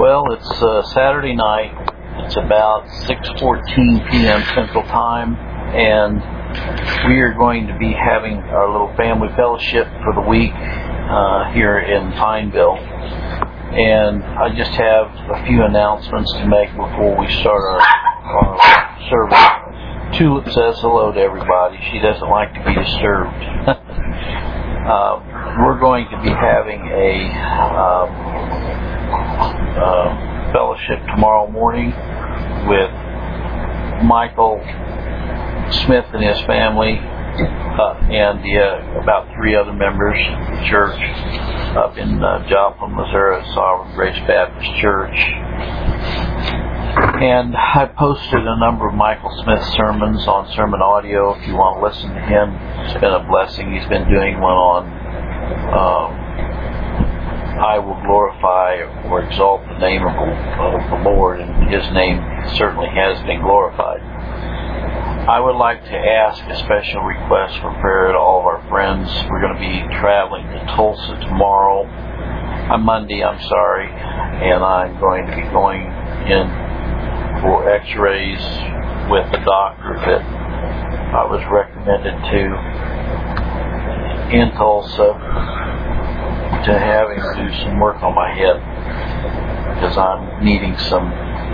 Well, it's Saturday night. It's about 6:14 p.m. Central Time, and we are going to be having our little family fellowship for the week here in Pineville. And I just have a few announcements to make before we start our service. Tulip says hello to everybody. She doesn't like to be disturbed. We're going to be having a fellowship tomorrow morning with Michael Smith and his family and about 3 other members of the church up in Joplin, Missouri, Sovereign Grace Baptist Church. And I posted a number of Michael Smith's sermons on Sermon Audio if you want to listen to him. It's been a blessing. He's been doing one on I will glorify or exalt the name of the Lord, and his name certainly has been glorified. I would like to ask a special request for prayer to all of our friends. We're going to be traveling to Tulsa tomorrow. Monday, and I'm going to be going in for x-rays with the doctor that I was recommended to in Tulsa to have him do some work on my head because I'm needing some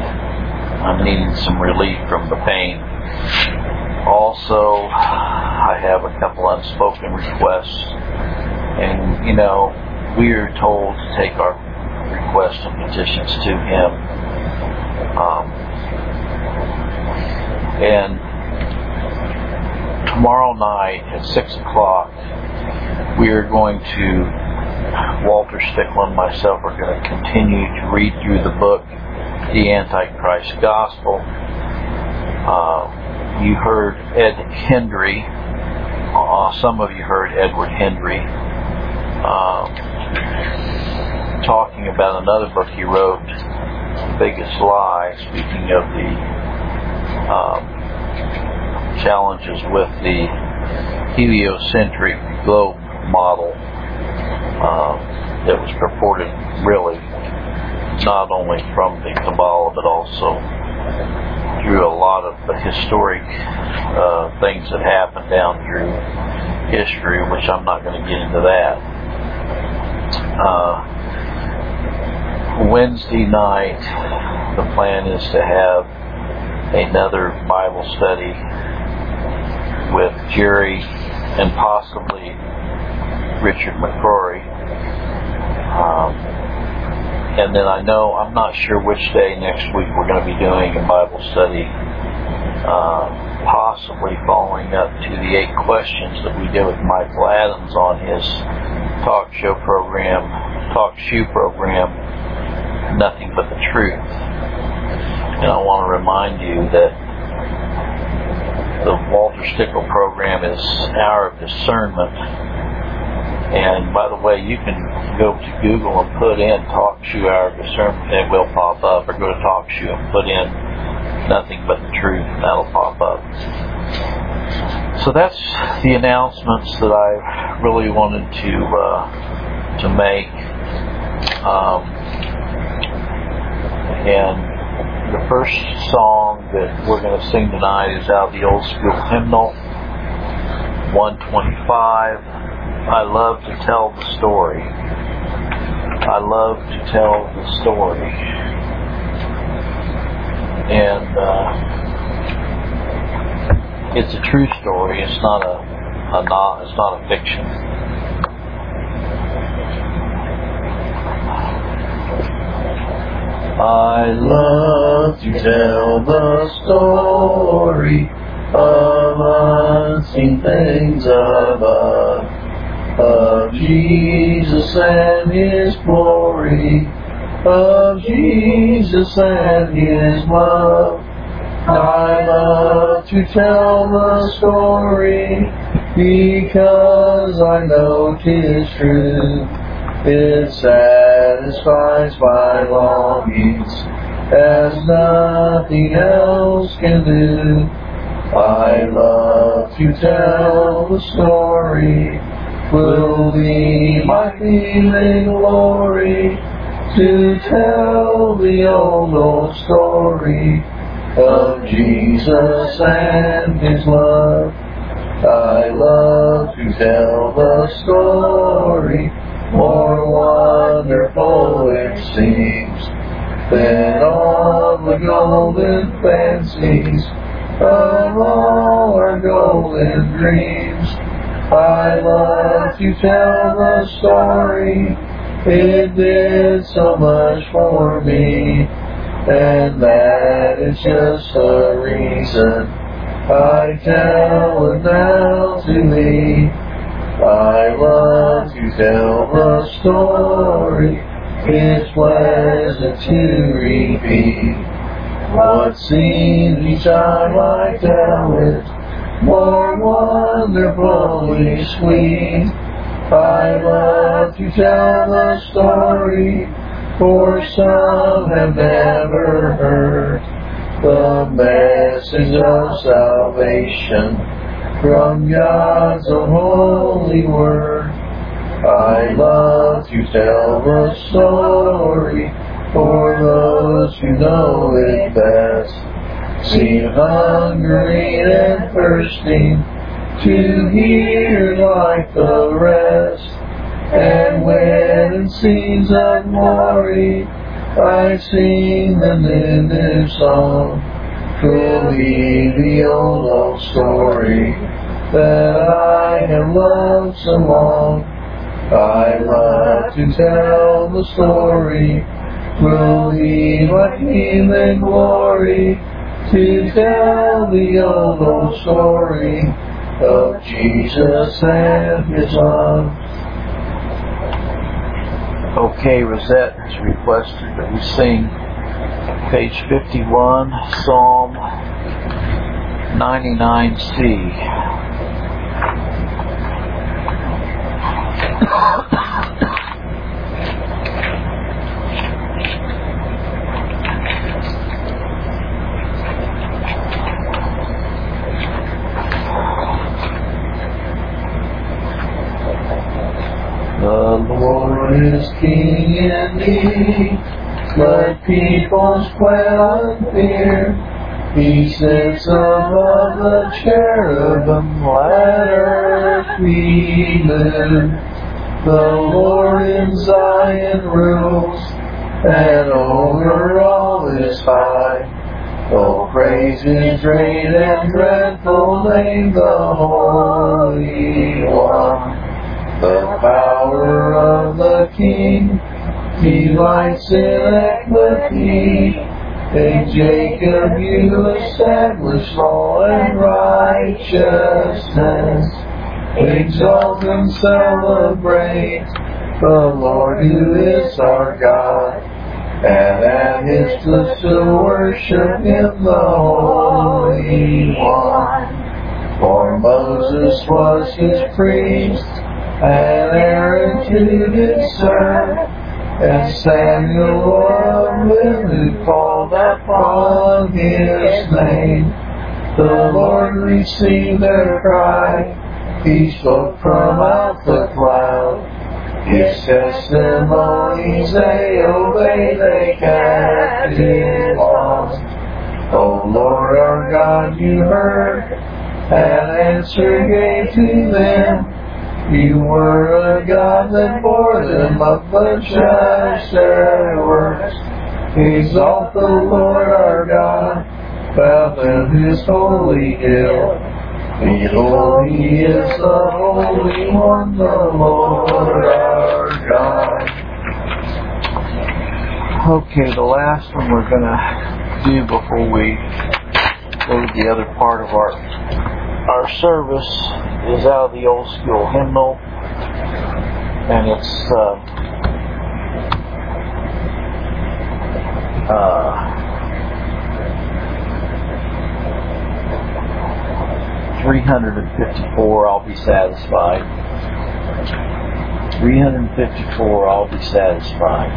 relief from the pain. Also, I have a couple unspoken requests, and we are told to take our requests and petitions to him. And tomorrow night at 6 o'clock, we are going to, Walter Stickland and myself are going to continue to read through the book, The Antichrist Gospel. You heard Ed Hendry. Some of you heard Edward Hendry talking about another book he wrote, The Biggest Lie, speaking of the challenges with the heliocentric globe model that was purported really not only from the Kabbalah but also through a lot of the historic things that happened down through history, which I'm not going to get into that. Wednesday night, the plan is to have another Bible study with Jerry and possibly Richard McCrory. And then I'm not sure which day next week we're going to be doing a Bible study, possibly following up to the 8 questions that we did with Michael Adams on his talk shoe program, Nothing But the Truth. And I want to remind you that the Walter Stickle program is Hour of Discernment. And by the way, you can go to Google and put in Talk Shoe Hour of Discernment, and it will pop up. Or go to Talk Shoe and put in Nothing But the Truth, and that'll pop up. So that's the announcements that I really wanted to make. And the first song that we're going to sing tonight is out of the Old School Hymnal, 125. I love to tell the story. I love to tell the story. And it's a true story. It's not it's not a fiction. I love to tell the story of unseen things above, of Jesus and His glory, of Jesus and His love. I love to tell the story because I know 'tis true. It satisfies my longings as nothing else can do. I love to tell the story, will be my feeling glory, to tell the the old story of Jesus and His love. I love to tell the story, more wonderful it seems than all the golden fancies of all our golden dreams. I love to tell the story, it did so much for me, and that is just the reason I tell it now to thee. I love to tell the story, it's pleasant to repeat what seems each time I tell it more wonderfully sweet. I love to tell the story, for some have never heard the message of salvation from God's holy word. I love to tell the story, for those who know it best seem hungry and thirsting to hear like the rest. And when in scenes of glory I sing the new song, 'twill be the old story that I have loved so long. I love to tell the story, 'twill be my theme and glory, to tell the old story of Jesus and His love. Okay, Rosette has requested that we sing page 51, Psalm 99C. The Lord is King indeed, let peoples quail and fear. He sits above the cherubim, let earth be moved. The Lord in Zion rules, and over all is high. Oh, praise His great and dreadful name, the Holy One. The power of the King delights in equity. In Jacob you establish law and righteousness. Exalt and celebrate the Lord who is our God, and at His footstool worship Him, the Holy One. For Moses was His priest, and Aaron too did serve, and Samuel of them who called upon His name. The Lord received their cry, He spoke from out the cloud. His testimonies they obey, they kept it lost. O Lord our God, you heard, and answer gave to them. You were a God that bore them up, but judged their works. Exalt the Lord our God, bow down His holy hill. Behold, He is the Holy One, the Lord our God. Okay, the last one we're going to do before we go to the other part of our service is out of the old school hymnal, and it's 354, I'll be satisfied. 354, I'll be satisfied.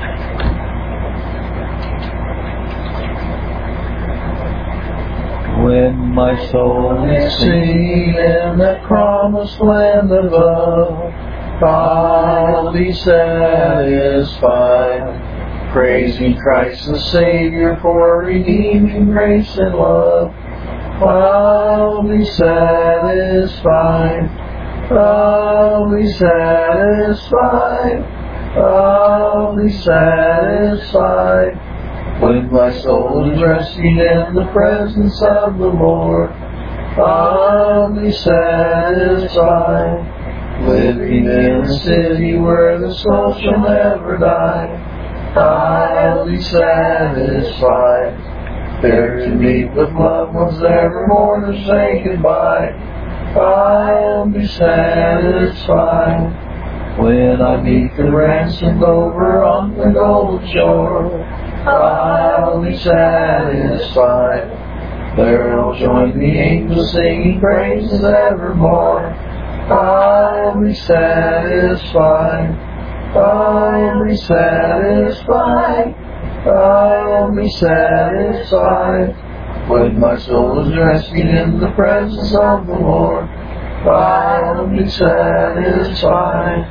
When my soul is seen in the promised land above, I'll be satisfied. praising Christ the Savior for redeeming grace and love. I'll be satisfied. I'll be satisfied. I'll be satisfied. When my soul is resting in the presence of the Lord, I'll be satisfied. Living in a city where the soul shall never die, I'll be satisfied. There to meet with loved ones evermore to say goodbye, I'll be satisfied. When I meet the ransomed over on the golden shore, I'll be satisfied. There I'll join the angels singing praises evermore. I'll be satisfied. I'll be satisfied. I'll be satisfied. When my soul is resting in the presence of the Lord, I'll be satisfied.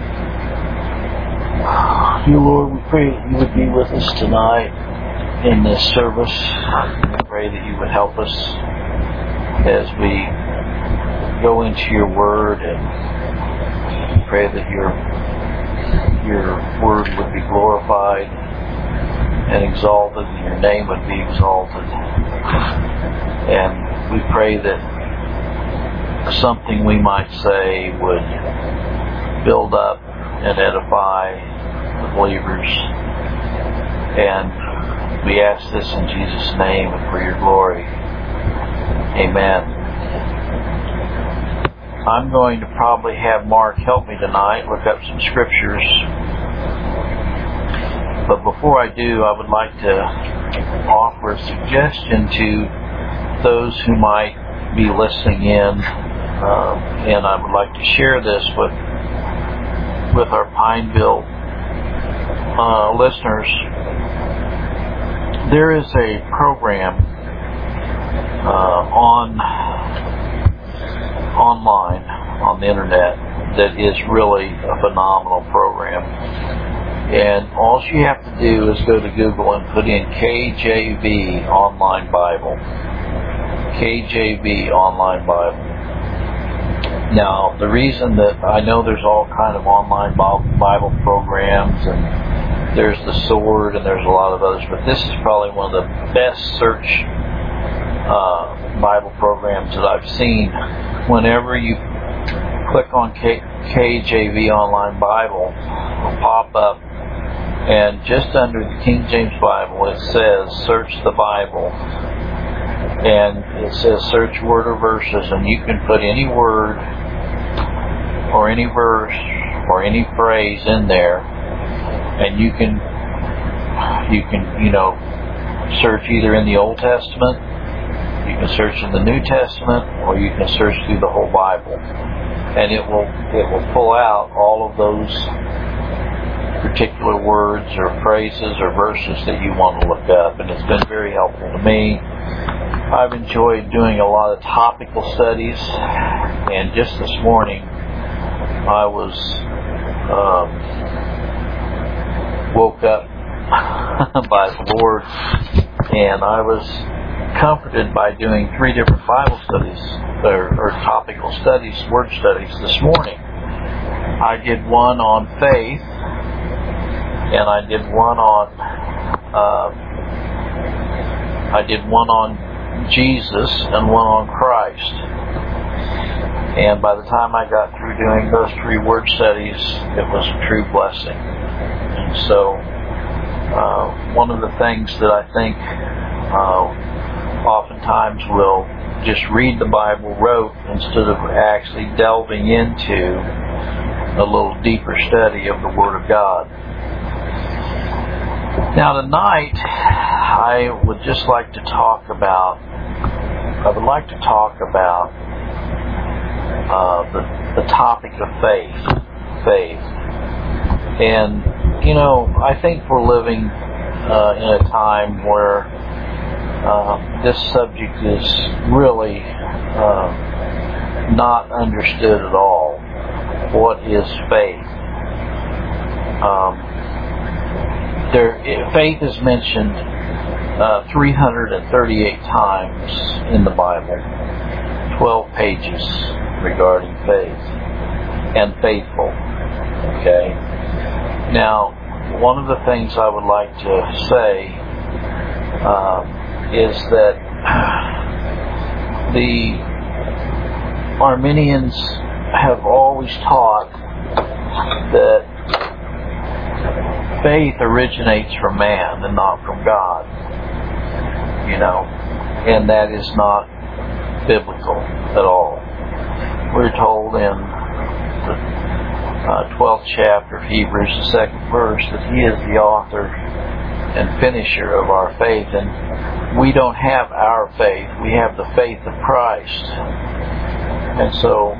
Dear Lord, we pray that you would be with us tonight in this service. We pray that you would help us as we go into your word, and pray that your word would be glorified and exalted, and your name would be exalted. And we pray that something we might say would build up and edify the believers. And we ask this in Jesus' name and for your glory. Amen. I'm going to probably have Mark help me tonight, look up some scriptures. But before I do, I would like to offer a suggestion to those who might be listening in, and I would like to share this with our Pineville listeners. There is a program online on the internet that is really a phenomenal program. And all you have to do is go to Google and put in KJV Online Bible. KJV Online Bible. Now, the reason that I know there's all kind of online Bible programs, and there's the Sword, and there's a lot of others, but this is probably one of the best search Bible programs that I've seen. Whenever you click on KJV Online Bible, it'll pop up, and just under the King James Bible it says search the Bible, and it says search word or verses, and you can put any word or any verse or any phrase in there, and you can search either in the Old Testament, you can search in the New Testament, or you can search through the whole Bible, and it will pull out all of those particular words or phrases or verses that you want to look up, and it's been very helpful to me. I've enjoyed doing a lot of topical studies, and just this morning I was woke up by the Lord, and I was comforted by doing 3 different Bible studies or topical studies, word studies this morning. I did one on faith, and I did one on Jesus and one on Christ. And by the time I got through doing those 3 word studies, it was a true blessing. And so one of the things that I think oftentimes we'll just read the Bible rote instead of actually delving into a little deeper study of the Word of God. Now tonight, I would like to talk about the topic of faith. And, I think we're living in a time where this subject is really not understood at all. What is faith? faith is mentioned 338 times in the Bible, 12 pages regarding faith and faithful. Okay. Now, one of the things I would like to say is that the Arminians have always taught that faith originates from man and not from God. And that is not biblical at all. We're told in the 12th chapter of Hebrews, the 2nd verse, that He is the author and finisher of our faith, and we don't have our faith, we have the faith of Christ. And so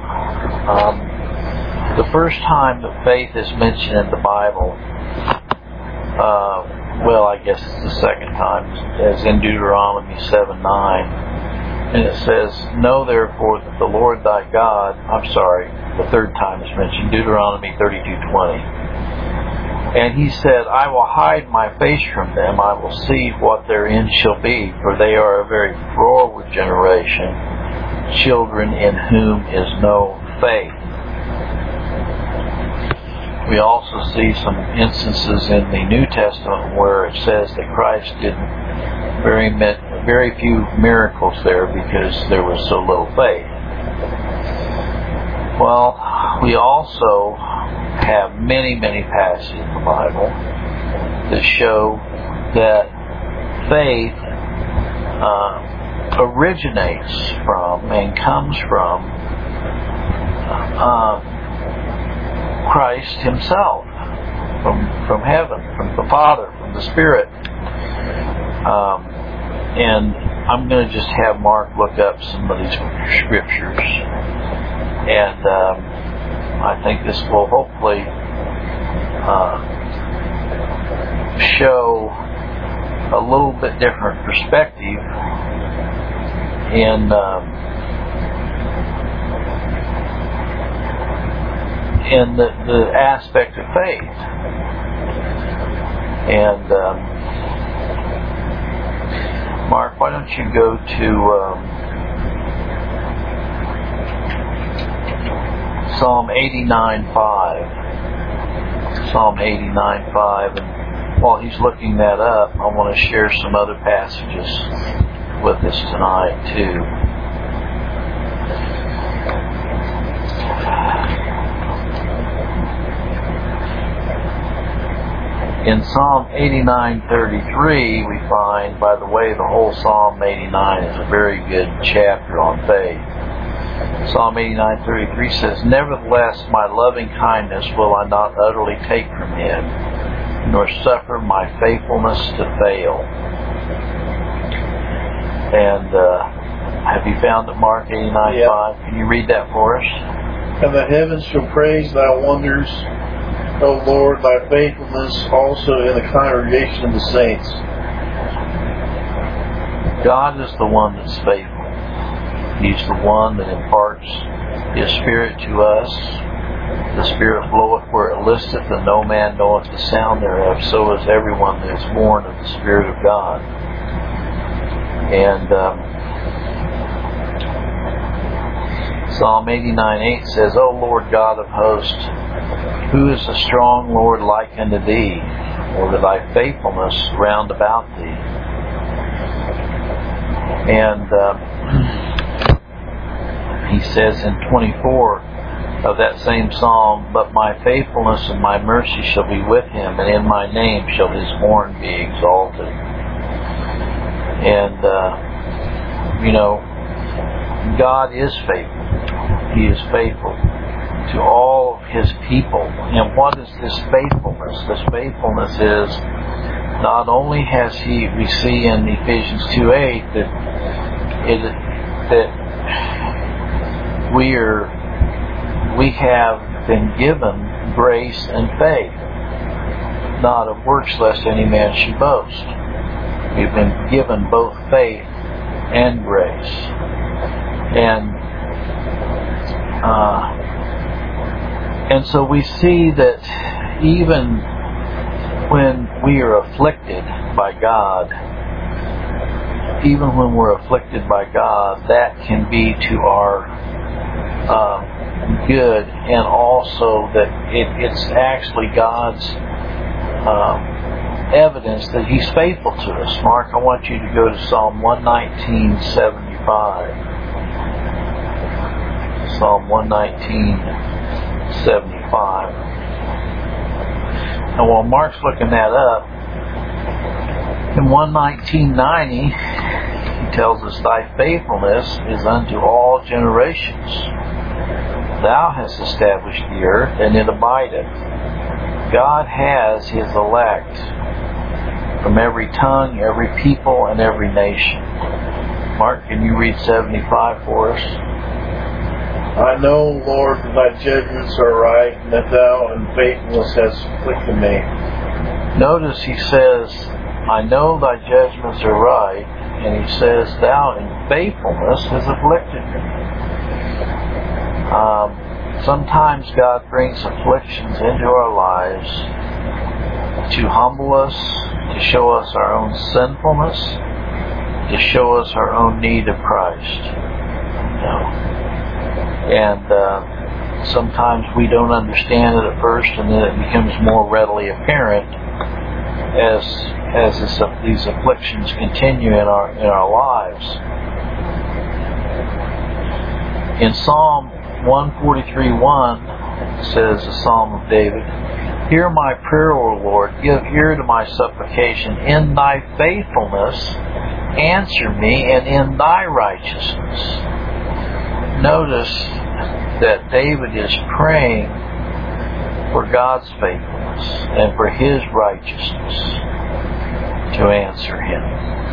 the first time that faith is mentioned in the Bible, I guess it's the second time, as in Deuteronomy 7:9, and it says, "Know therefore that the Lord thy God," the third time it's mentioned, Deuteronomy 32:20. And He said, "I will hide my face from them, I will see what their end shall be, for they are a very froward generation, children in whom is no faith." We also see some instances in the New Testament where it says that Christ did very few miracles there because there was so little faith. Well, we also have many, many passages in the Bible that show that faith originates from and comes from Christ Himself, from heaven, from the Father, from the Spirit. And I'm going to just have Mark look up some of these scriptures, and I think this will hopefully show a little bit different perspective in the aspect of faith. And Mark, why don't you go to Psalm 89:5. Psalm 89:5, and while he's looking that up, I want to share some other passages with us tonight too. In Psalm 89:33, we find, by the way, the whole Psalm 89 is a very good chapter on faith. Psalm 89:33 says, "Nevertheless, my loving kindness will I not utterly take from Him, nor suffer my faithfulness to fail." And have you found it, Mark 89:5? Can you read that for us? "And the heavens shall praise thy wonders, O Lord, thy faithfulness also in the congregation of the saints." God is the one that's faithful. He's the one that imparts His Spirit to us. The Spirit bloweth where it listeth, and no man knoweth the sound thereof. So is everyone that is born of the Spirit of God. And Psalm 89:8 says, "O Lord God of hosts, who is the strong Lord like unto thee, or to thy faithfulness round about thee?" And he says in 24 of that same psalm, "But my faithfulness and my mercy shall be with him, and in my name shall his horn be exalted." And, God is faithful. He is faithful to all of His people. And what is this faithfulness? This faithfulness is not only has He, we see in Ephesians 2:8 that we have been given grace and faith, not of works lest any man should boast. We've been given both faith and grace. And so we see that even when we are afflicted by God, even when we're afflicted by God, that can be to our good, and also that it's actually God's evidence that He's faithful to us. Mark, I want you to go to Psalm 119:75. Psalm 119:75. And while Mark's looking that up, in 119:90, he tells us, Thy faithfulness is unto all generations. Thou hast established the earth, and it abideth. God has His elect from every tongue, every people, and every nation. Mark, can you read 75 for us? I know, Lord, that Thy judgments are right, and that Thou in faithfulness hast afflicted me. Notice he says, I know Thy judgments are right, and he says, Thou in faithfulness hast afflicted me. Sometimes God brings afflictions into our lives to humble us, to show us our own sinfulness, to show us our own need of Christ. And sometimes we don't understand it at first, and then it becomes more readily apparent as these afflictions continue in our lives. In Psalm 143:1 says, the Psalm of David, Hear my prayer, O Lord, give ear to my supplication. In Thy faithfulness answer me, and in Thy righteousness. Notice that David is praying for God's faithfulness and for His righteousness to answer him.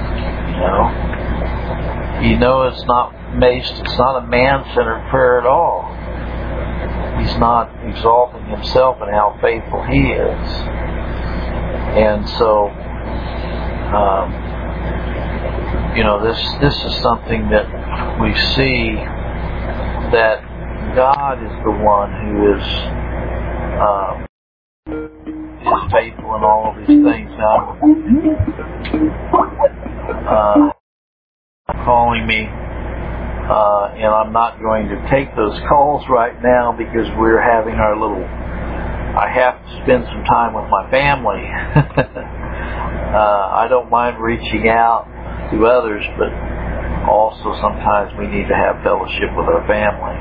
It's not a man-centered prayer at all. He's not exalting himself and how faithful he is. And so, this is something that we see, that God is the one who is faithful in all of these things. Now, calling me, and I'm not going to take those calls right now because we're having I have to spend some time with my family. I don't mind reaching out to others, but also sometimes we need to have fellowship with our family.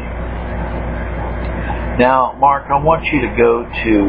Now, Mark, I want you to go to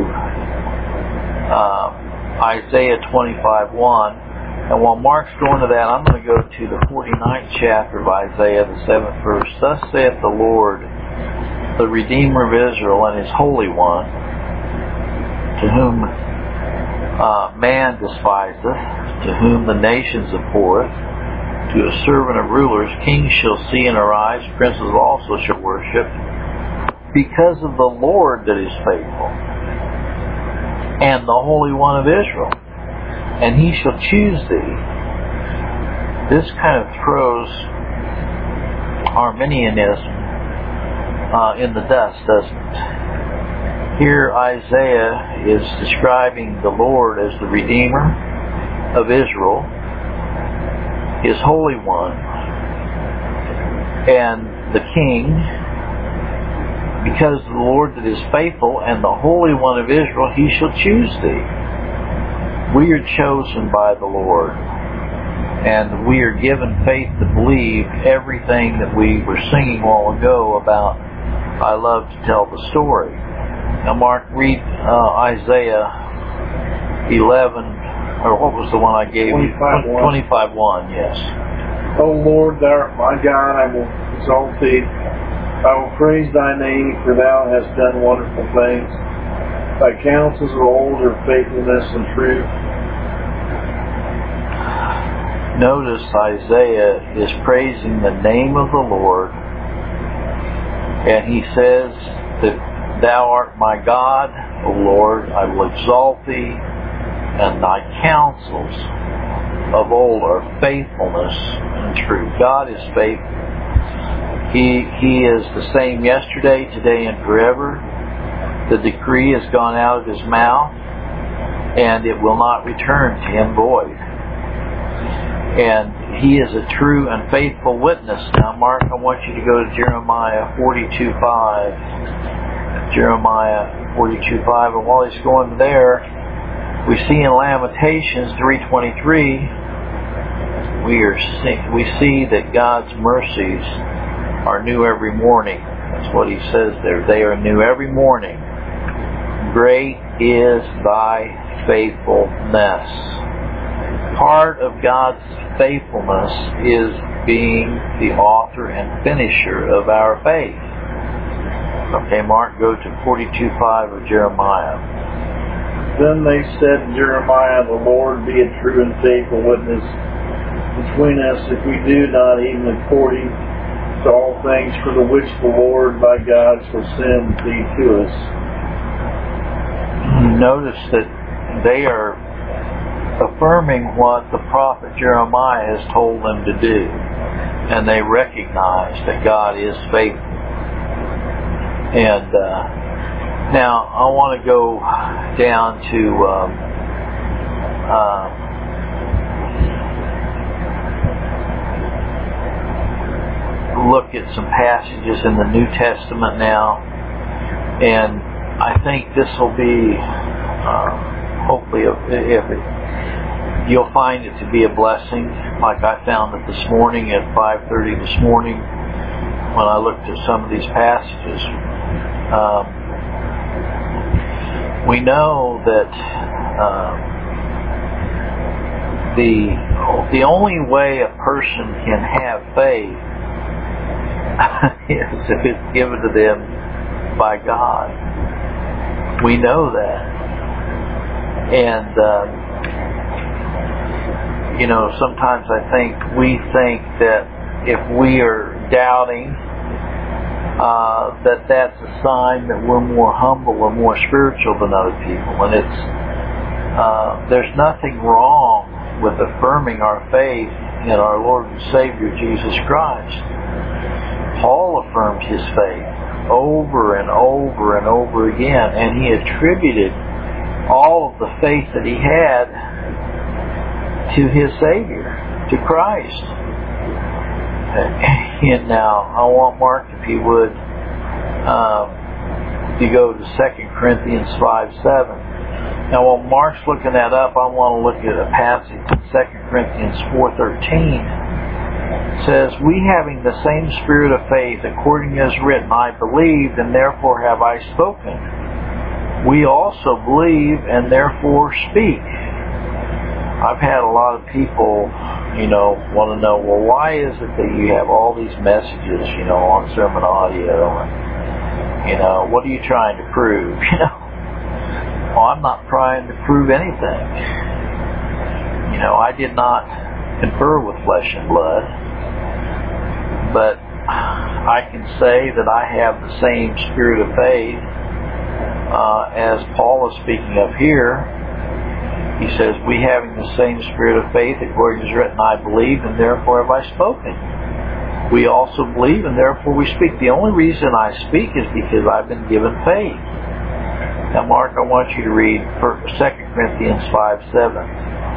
Isaiah 25:1. And while Mark's going to that, I'm going to go to the 49th chapter of Isaiah, the 7th verse. Thus saith the Lord, the Redeemer of Israel, and His Holy One, to whom man despiseth, to whom the nations abhorreth, to a servant of rulers, kings shall see and arise, princes also shall worship, because of the Lord that is faithful, and the Holy One of Israel, and He shall choose thee. This kind of throws Arminianism in the dust, doesn't it? Here Isaiah is describing the Lord as the Redeemer of Israel, His Holy One, and the King, because the Lord that is faithful and the Holy One of Israel, He shall choose thee. We are chosen by the Lord, and we are given faith to believe everything that we were singing a while ago about. I love to tell the story. Now, Mark, read Isaiah 11, or what was the one I gave you? 25:1, yes. O Lord, Thou art my God, I will exalt Thee. I will praise Thy name, for Thou hast done wonderful things. Thy counsels of old are faithfulness and truth. Notice Isaiah is praising the name of the Lord, and he says that Thou art my God, O Lord, I will exalt Thee, and Thy counsels of old are faithfulness and truth. God is faithful. He is the same yesterday, today, and forever. The decree has gone out of His mouth, and it will not return to him void. And he is a true and faithful witness. Now, Mark, I want you to go to Jeremiah 42:5. Jeremiah 42:5. And while he's going there, we see in Lamentations 3:23, we see that God's mercies are new every morning. That's what he says there. They are new every morning. Great is thy faithfulness. Part of God's faithfulness is being the author and finisher of our faith. Okay, Mark, go to 42:5 of Jeremiah. Then they said to Jeremiah, the Lord be a true and faithful witness between us if we do not even according to all things for the which the Lord thy God shall send thee to us. Notice that they are affirming what the prophet Jeremiah has told them to do, and they recognize that God is faithful. And now I want to go down to look at some passages in the New Testament now, and I think this will be hopefully, you'll find it to be a blessing, like I found it this morning at 5:30 this morning when I looked at some of these passages. We know that the only way a person can have faith is if it's given to them by God. We know that. And sometimes we think that if we are doubting, that's a sign that we're more humble or more spiritual than other people. And there's nothing wrong with affirming our faith in our Lord and Savior Jesus Christ. Paul affirmed his faith over and over and over again, and he attributed all of the faith that he had to his Savior, to Christ. And now I want Mark, if you would, you go to 2 Corinthians 5:7. Now while Mark's looking that up, I want to look at a passage in 2 Corinthians 4:13. It says, we having the same spirit of faith, according as written, I believed, and therefore have I spoken. We also believe, and therefore speak. I've had a lot of people, want to know, well, why is it that you have all these messages, on sermon audio, and, what are you trying to prove? Well, I'm not trying to prove anything. I did not confer with flesh and blood, but I can say that I have the same spirit of faith as Paul is speaking of here. He says, we having the same spirit of faith, according as written, I believe, and therefore have I spoken. We also believe, and therefore we speak. The only reason I speak is because I've been given faith. Now, Mark, I want you to read 2 Corinthians 5:7.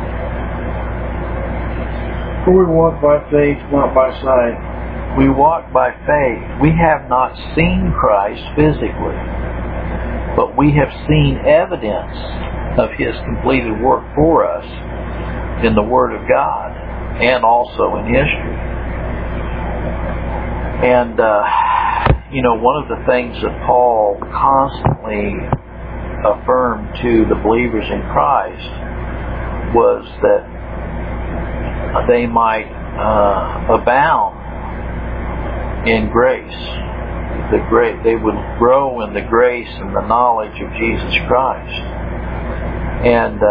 For we walk by faith, not by sight. We walk by faith. We have not seen Christ physically, but we have seen evidence of His completed work for us in the Word of God and also in history. And, one of the things that Paul constantly affirmed to the believers in Christ was that they might abound in grace. They would grow in the grace and the knowledge of Jesus Christ. And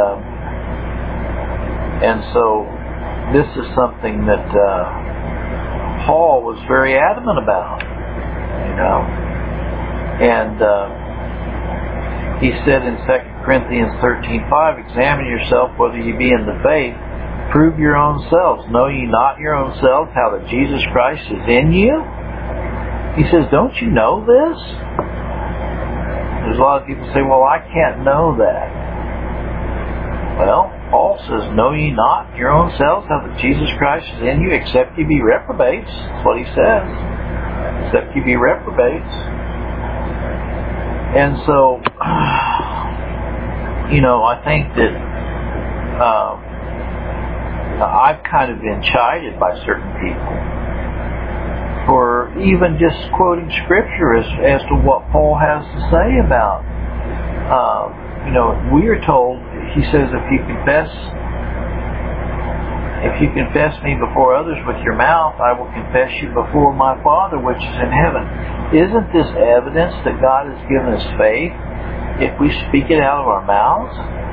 so this is something that Paul was very adamant about, And he said in 2 Corinthians 13:5, examine yourself whether ye be in the faith. Prove your own selves. Know ye not your own selves how that Jesus Christ is in you? He says, don't you know this? There's a lot of people say, well, I can't know that. Well, Paul says, know ye not your own selves how that Jesus Christ is in you, except ye be reprobates. That's what he says. Except ye be reprobates. And so, I think that I've kind of been chided by certain people for even just quoting Scripture as to what Paul has to say about, we are told, he says, if you confess me before others with your mouth, I will confess you before my Father which is in heaven. Isn't this evidence that God has given us faith if we speak it out of our mouths?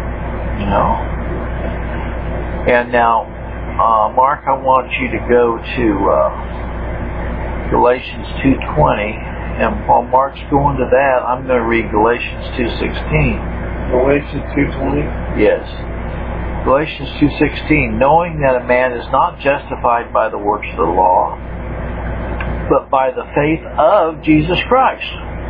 And now, Mark, I want you to go to Galatians 2:20, and while Mark's going to that, I'm going to read Galatians 2:16. Galatians 2:20? Yes. Galatians 2:16, knowing that a man is not justified by the works of the law, but by the faith of Jesus Christ.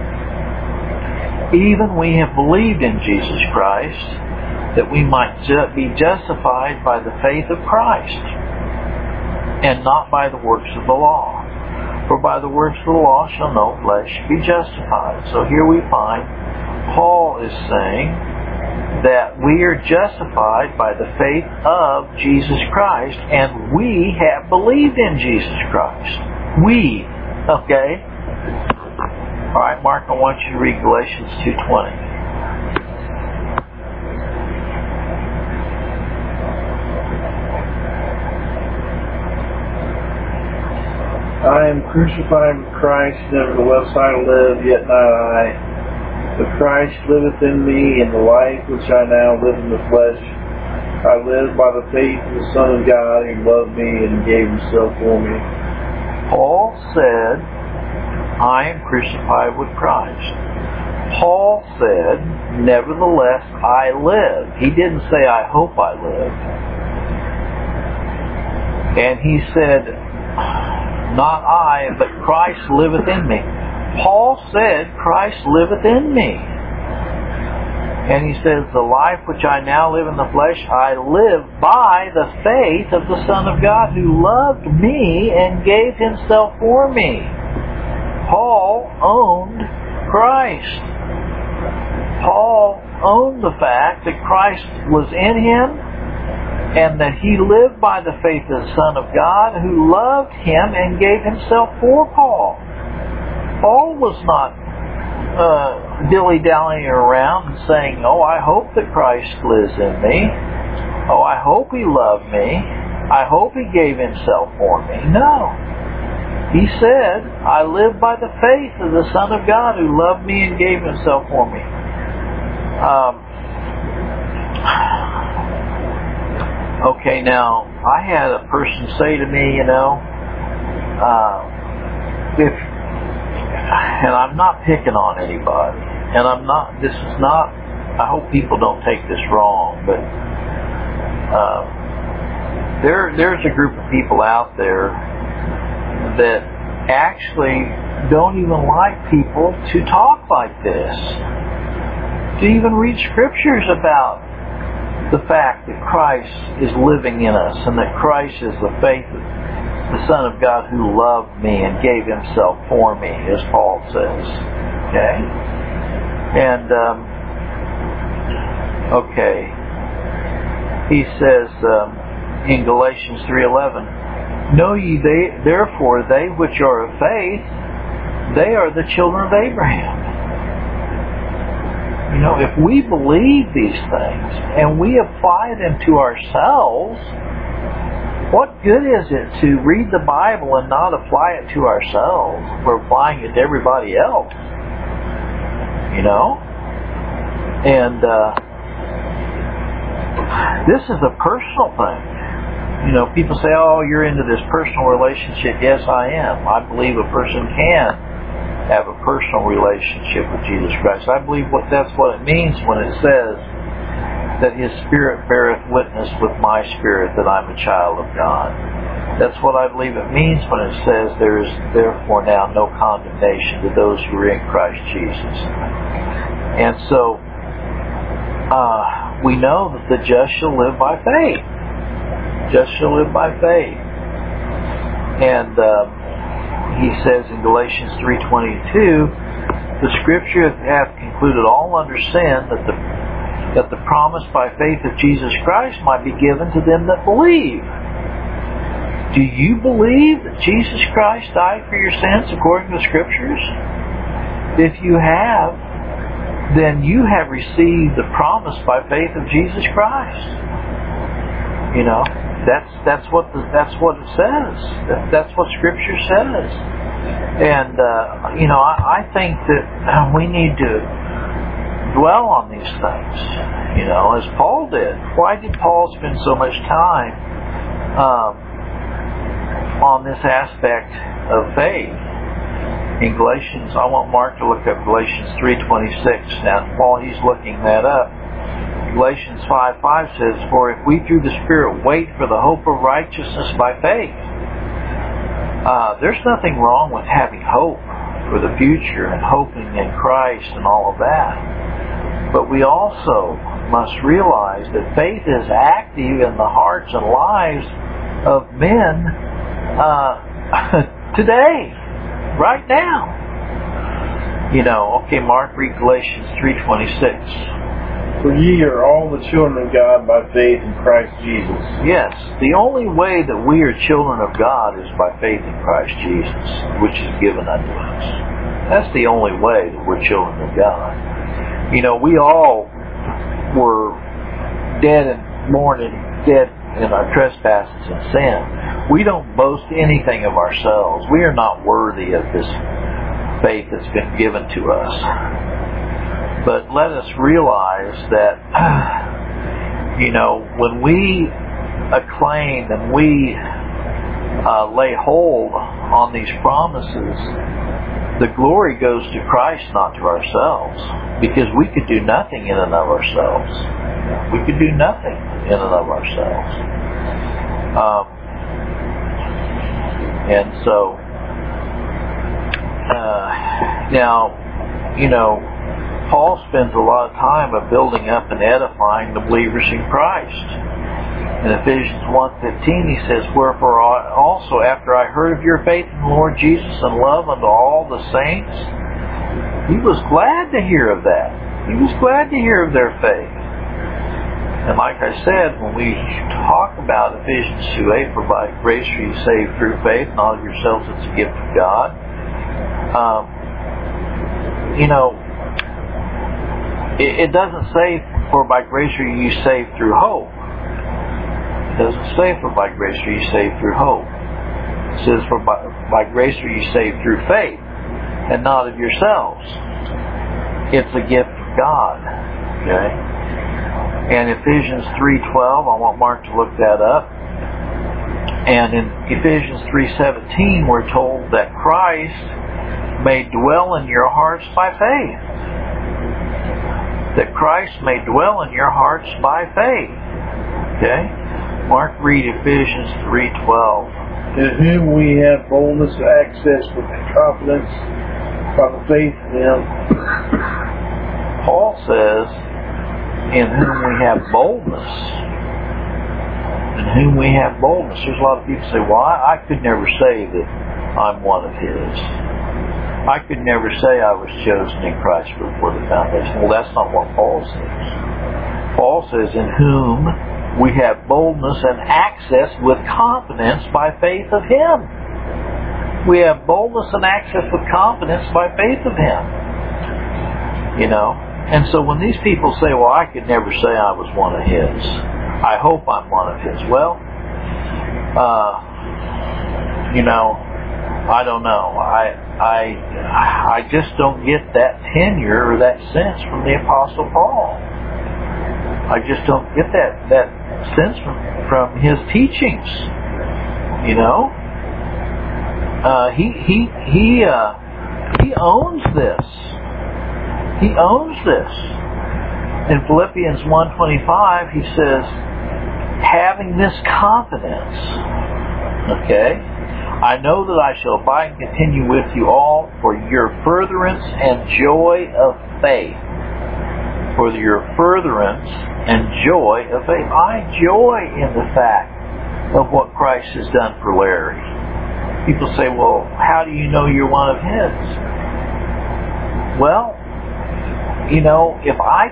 Even we have believed in Jesus Christ, that we might be justified by the faith of Christ, and not by the works of the law. For by the works of the law shall no flesh be justified. So here we find Paul is saying that we are justified by the faith of Jesus Christ, and we have believed in Jesus Christ. We, okay? Alright, Mark, I want you to read Galatians 2:20. I am crucified with Christ, nevertheless I live, yet not I. But Christ liveth in me, and the life which I now live in the flesh, I live by the faith of the Son of God, who loved me and gave himself for me. Paul said, I am crucified with Christ. Paul said, nevertheless I live. He didn't say, I hope I live. And he said, not I, but Christ liveth in me. Paul said, Christ liveth in me. And he says, the life which I now live in the flesh, I live by the faith of the Son of God, who loved me and gave himself for me. Paul owned Christ. Paul owned the fact that Christ was in him, and that he lived by the faith of the Son of God, who loved him and gave himself for Paul. Paul was not dilly-dallying around and saying, oh, I hope that Christ lives in me. Oh, I hope he loved me. I hope he gave himself for me. No. He said, I live by the faith of the Son of God, who loved me and gave himself for me. Okay, now, I had a person say to me, and I'm not picking on anybody, and I hope people don't take this wrong, but there's a group of people out there that actually don't even like people to talk like this, to even read scriptures about the fact that Christ is living in us, and that Christ is the faith of the Son of God, who loved me and gave himself for me, as Paul says. Okay? And, he says in Galatians 3:11, know ye therefore they which are of faith, they are the children of Abraham. If we believe these things and we apply them to ourselves, what good is it to read the Bible and not apply it to ourselves? We're applying it to everybody else. And this is a personal thing. People say, oh, you're into this personal relationship. Yes, I am. I believe a person can have a personal relationship with Jesus Christ. I believe that's what it means when it says that his Spirit beareth witness with my spirit that I'm a child of God. That's what I believe it means when it says there is therefore now no condemnation to those who are in Christ Jesus. And so we know that the just shall live by faith. Just shall live by faith. And he says in Galatians 3:22, the Scripture hath concluded all understand that the promise by faith of Jesus Christ might be given to them that believe. Do you believe that Jesus Christ died for your sins according to the Scriptures? If you have, then you have received the promise by faith of Jesus Christ. You know, that's what it says. That's what Scripture says. And you know, I think that we need to dwell on these things. You know, as Paul did. Why did Paul spend so much time on this aspect of faith? In Galatians, I want Mark to look up Galatians 3:26. Now, while he's looking that up, Galatians 5:5 says, for if we through the Spirit wait for the hope of righteousness by faith. There's nothing wrong with having hope for the future and hoping in Christ and all of that. But we also must realize that faith is active in the hearts and lives of men today. Right now. You know, okay, Mark, read Galatians 3:26. For ye are all the children of God by faith in Christ Jesus. Yes, the only way that we are children of God is by faith in Christ Jesus, which is given unto us. That's the only way that we're children of God. You know, we all were dead in our trespasses and sin. We don't boast anything of ourselves. We are not worthy of this faith that's been given to us. But let us realize that, you know, when we acclaim and we lay hold on these promises, the glory goes to Christ, not to ourselves. Because we could do nothing in and of ourselves. We could do nothing in and of ourselves. And so, now, you know, Paul spends a lot of time of building up and edifying the believers in Christ. In Ephesians 1:15 he says, wherefore also after I heard of your faith in the Lord Jesus and love unto all the saints, he was glad to hear of that. He was glad to hear of their faith. And like I said, when we talk about Ephesians 2:8, for by grace are you saved through faith, not of yourselves, it's a gift of God. You know, it doesn't say, for by grace are you saved through hope. It doesn't say, for by grace are you saved through hope. It says, for by grace are you saved through faith, and not of yourselves. It's a gift of God. Okay? And Ephesians 3:12, I want Mark to look that up. And in Ephesians 3:17, we're told that Christ may dwell in your hearts by faith. That Christ may dwell in your hearts by faith. Okay? Mark, read Ephesians 3:12. In whom we have boldness and access with confidence by the faith in Him. Paul says, in whom we have boldness. In whom we have boldness. There's a lot of people say, well, I could never say that I'm one of His. I could never say I was chosen in Christ before the foundation. Well, that's not what Paul says. Paul says, in whom we have boldness and access with confidence by faith of Him. We have boldness and access with confidence by faith of Him. You know? And so when these people say, well, I could never say I was one of His. I hope I'm one of His. Well, you know, I don't know. I just don't get that tenure or that sense from the Apostle Paul. I just don't get that sense from his teachings. You know, he owns this. He owns this. In Philippians 1:25, he says, having this confidence, okay, I know that I shall abide and continue with you all for your furtherance and joy of faith. for your furtherance and joy of faith. I joy in the fact of what Christ has done for Larry. People say, well, how do you know you're one of His? Well, if I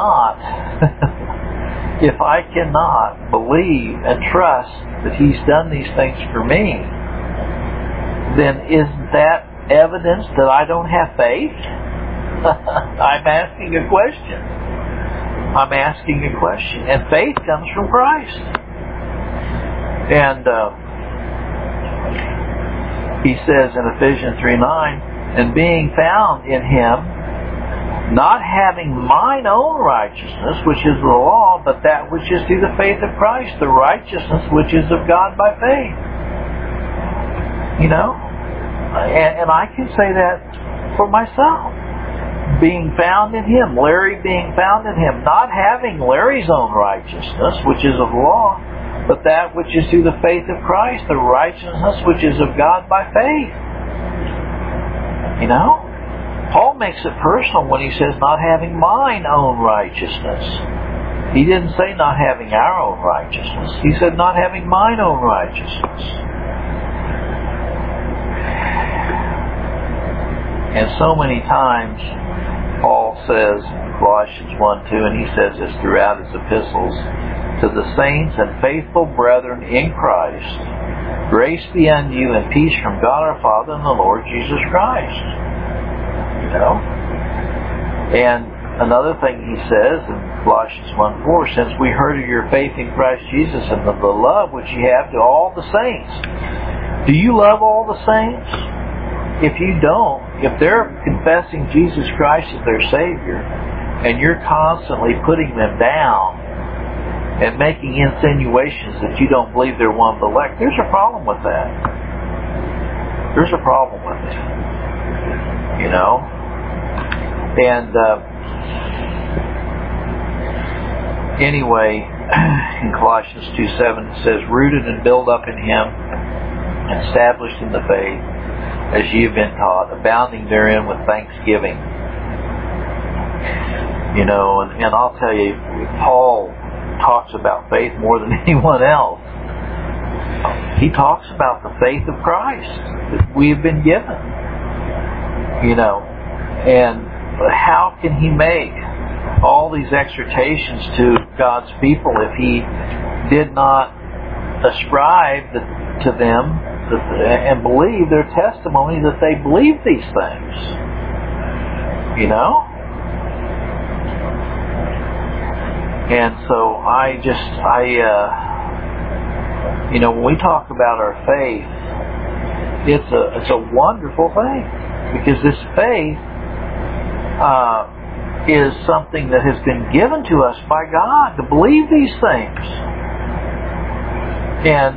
cannot believe and trust that He's done these things for me, then isn't that evidence that I don't have faith? I'm asking a question. And faith comes from Christ. And he says in Ephesians 3:9, and being found in Him, not having mine own righteousness, which is the law, but that which is through the faith of Christ, the righteousness which is of God by faith. And I can say that for myself. Being found in Him, Larry being found in Him, not having Larry's own righteousness, which is of law, but that which is through the faith of Christ, the righteousness which is of God by faith. Paul makes it personal when he says not having mine own righteousness. He didn't say not having our own righteousness. He said not having mine own righteousness. And so many times Paul says, Colossians 1:2, and he says this throughout his epistles, to the saints and faithful brethren in Christ, grace be unto you and peace from God our Father and the Lord Jesus Christ. And another thing he says in Colossians 1:4, since we heard of your faith in Christ Jesus and of the love which you have to all the saints. Do you love all the saints? If you don't, if they're confessing Jesus Christ as their Savior, and you're constantly putting them down and making insinuations that you don't believe they're one of the elect, there's a problem with that. There's a problem with it. And anyway, in Colossians 2:7 it says, rooted and built up in Him, established in the faith, as ye have been taught, abounding therein with thanksgiving. And I'll tell you, Paul talks about faith more than anyone else. He talks about the faith of Christ that we have been given. And how can he make all these exhortations to God's people if he did not ascribe to them and believe their testimony that they believe these things? And so when we talk about our faith, it's a wonderful thing, because this faith is something that has been given to us by God to believe these things. And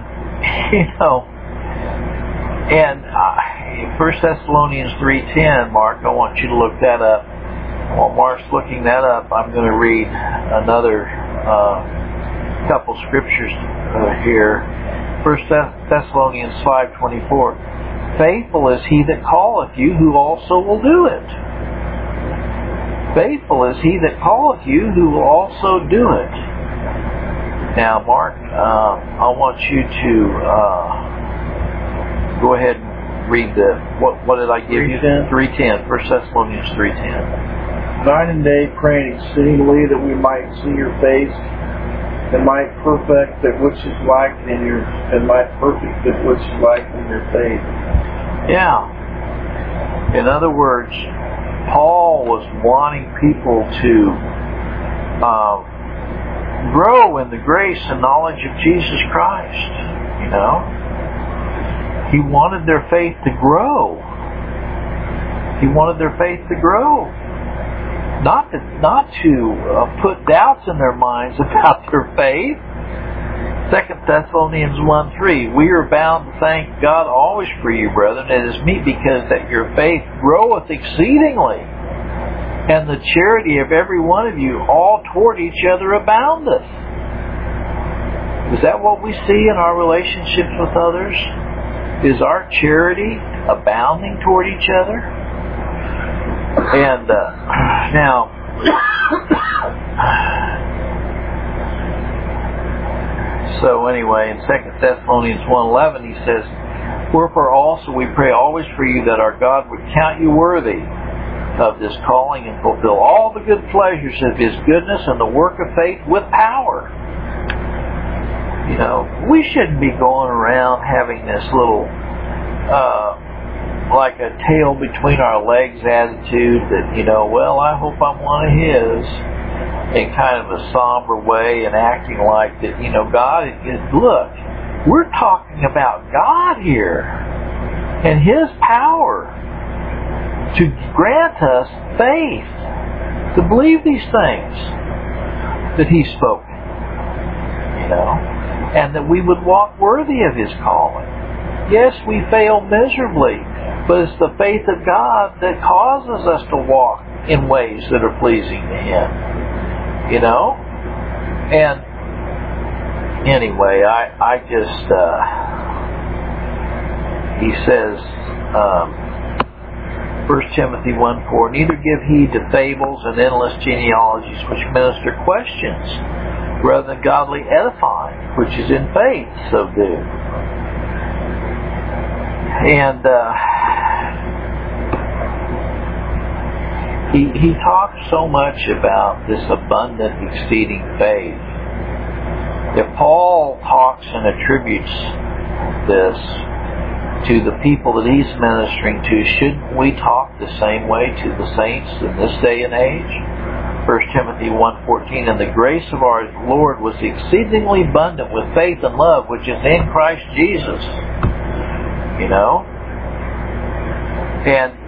1 Thessalonians 3:10, Mark, I want you to look that up. While Mark's looking that up, I'm going to read another couple scriptures here. 1 Thessalonians 5:24. Faithful is he that calleth you, who also will do it. Faithful is he that calleth you, who will also do it. Now, Mark, I want you to go ahead and read what did I give you? 3:10. 1 Thessalonians 3:10. Night and day praying exceedingly that we might see your face, and might perfect that which is like in your, and might perfect that which is like in your faith. Yeah. In other words, Paul was wanting people to grow in the grace and knowledge of Jesus Christ. He wanted their faith to grow. He wanted their faith to grow. Not to put doubts in their minds about their faith. 2 Thessalonians 1:3, we are bound to thank God always for you, brethren. It is meet because that your faith groweth exceedingly, and the charity of every one of you all toward each other aboundeth. Is that what we see in our relationships with others? Is our charity abounding toward each other? And now, So anyway, in 2 Thessalonians 1:11, he says, "Wherefore also we pray always for you, that our God would count you worthy of this calling and fulfill all the good pleasures of His goodness and the work of faith with power." You know, we shouldn't be going around having this little, like a tail between our legs attitude that, you know, well, I hope I'm one of His, in kind of a somber way, and acting like that, you know, God is, look, we're talking about God here and His power to grant us faith to believe these things that He's spoken, you know, and that we would walk worthy of His calling. Yes, we fail miserably, but it's the faith of God that causes us to walk in ways that are pleasing to Him. You know? And anyway, I just, he says, 1 Timothy 1:4, "Neither give heed to fables and endless genealogies which minister questions, rather than godly edifying, which is in faith, so do." And he talks so much about this abundant, exceeding faith. If Paul talks and attributes this to the people that he's ministering to, shouldn't we talk the same way to the saints in this day and age? 1 Timothy 1:14, "And the grace of our Lord was exceedingly abundant with faith and love, which is in Christ Jesus." You know? And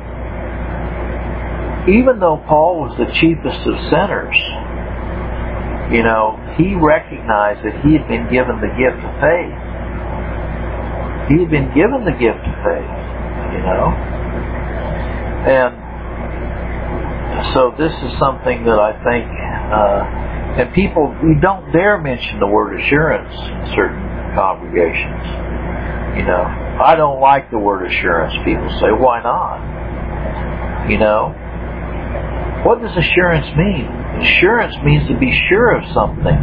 even though Paul was the chiefest of sinners, you know, he recognized that he had been given the gift of faith. He had been given the gift of faith, you know. And so this is something that I think, and people, we don't dare mention the word assurance in certain congregations. You know, I don't like the word assurance. People say, why not? You know, what does assurance mean? Assurance means to be sure of something.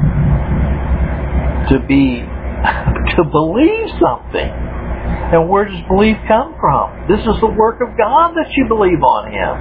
To believe something. And where does belief come from? This is the work of God that you believe on Him.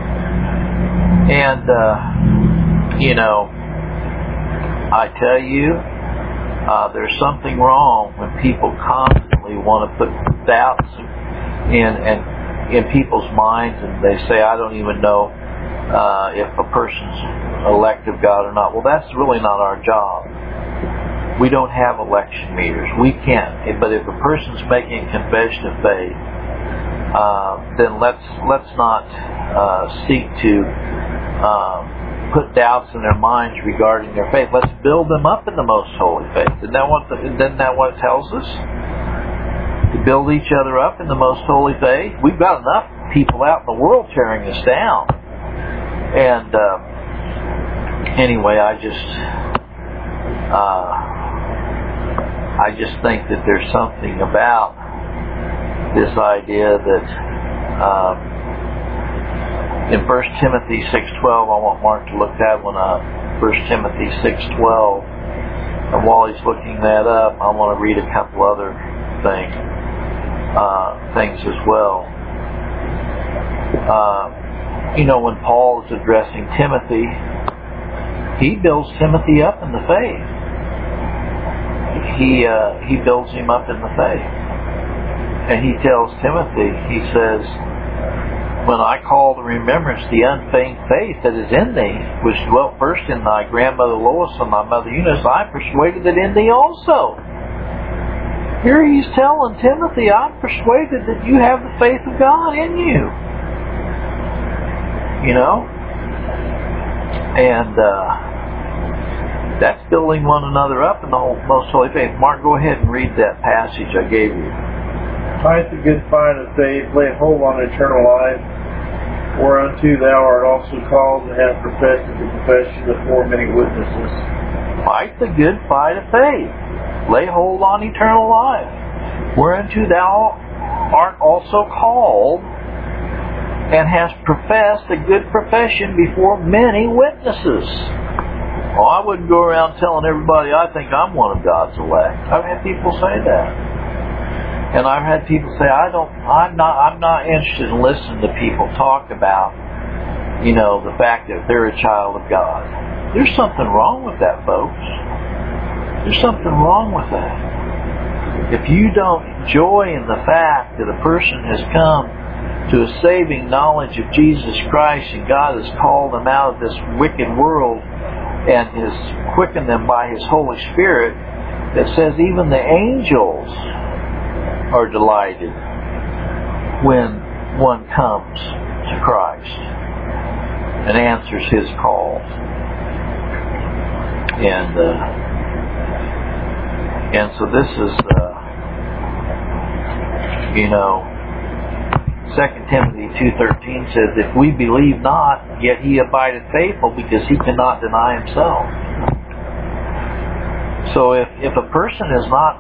And, you know, I tell you, there's something wrong when people constantly want to put doubts in people's minds, and they say, I don't even know if a person's elect of God or not. Well, that's really not our job. We don't have election meters. We can't. But if a person's making a confession of faith, then let's not seek to put doubts in their minds regarding their faith. Let's build them up in the most holy faith. Isn't that what it tells us? To build each other up in the most holy faith. We've got enough people out in the world tearing us down. And anyway, I just think that there's something about this idea that in 1 Timothy 6:12, I want Mark to look that one up. 1 Timothy 6:12. And while he's looking that up, I want to read a couple other things as well. You know, when Paul is addressing Timothy, he builds Timothy up in the faith. He builds him up in the faith. And he tells Timothy, he says, when I call to remembrance the unfeigned faith that is in thee, which dwelt first in thy grandmother Lois and thy mother Eunice, I am persuaded that in thee also. Here he's telling Timothy, I'm persuaded that you have the faith of God in you. You know? And that's building one another up in the most holy faith. Mark, go ahead and read that passage I gave you. Fight the good fight of faith, lay hold on eternal life, whereunto thou art also called, and hast professed the confession before many witnesses. Fight the good fight of faith, lay hold on eternal life, whereunto thou art also called, and has professed a good profession before many witnesses. Well, I wouldn't go around telling everybody I think I'm one of God's elect. I've had people say that. And I've had people say, I'm not interested in listening to people talk about, the fact that they're a child of God. There's something wrong with that, folks. There's something wrong with that. If you don't joy in the fact that a person has come to a saving knowledge of Jesus Christ and God has called them out of this wicked world and has quickened them by His Holy Spirit, that says even the angels are delighted when one comes to Christ and answers His call. And so this is, 2 Timothy 2:13 says, if we believe not, yet He abideth faithful, because He cannot deny Himself. So if a person is not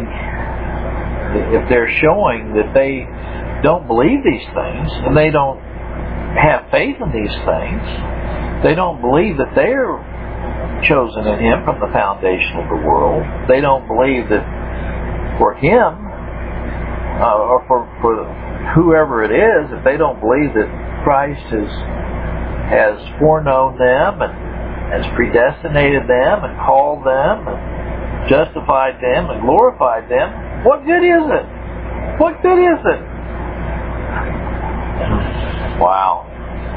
if they're showing that they don't believe these things, and they don't have faith in these things, they don't believe that they're chosen in Him from the foundation of the world, they don't believe that for Him, or for whoever it is, if they don't believe that Christ has foreknown them and has predestinated them and called them and justified them and glorified them, what good is it? What good is it? Wow.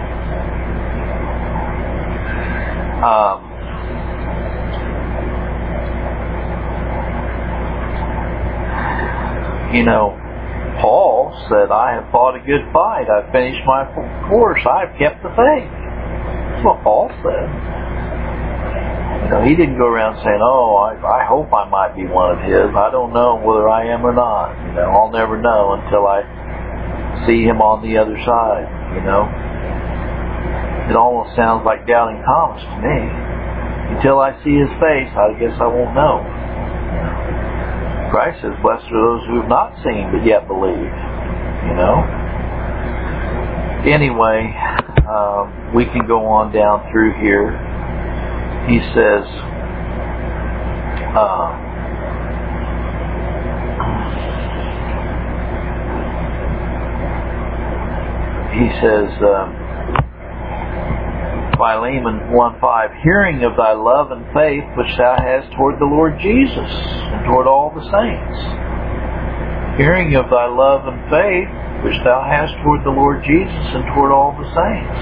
Paul said, I have fought a good fight. I've finished my course. I've kept the faith. That's what Paul said. He didn't go around saying, I hope I might be one of His. I don't know whether I am or not. I'll never know until I see Him on the other side. It almost sounds like doubting Thomas to me. Until I see His face, I guess I won't know. Christ says, blessed are those who have not seen but yet believe. Anyway, we can go on down through here. He says, Philemon 1:5, hearing of thy love and faith which thou hast toward the Lord Jesus and toward all the saints. Hearing of thy love and faith which thou hast toward the Lord Jesus and toward all the saints.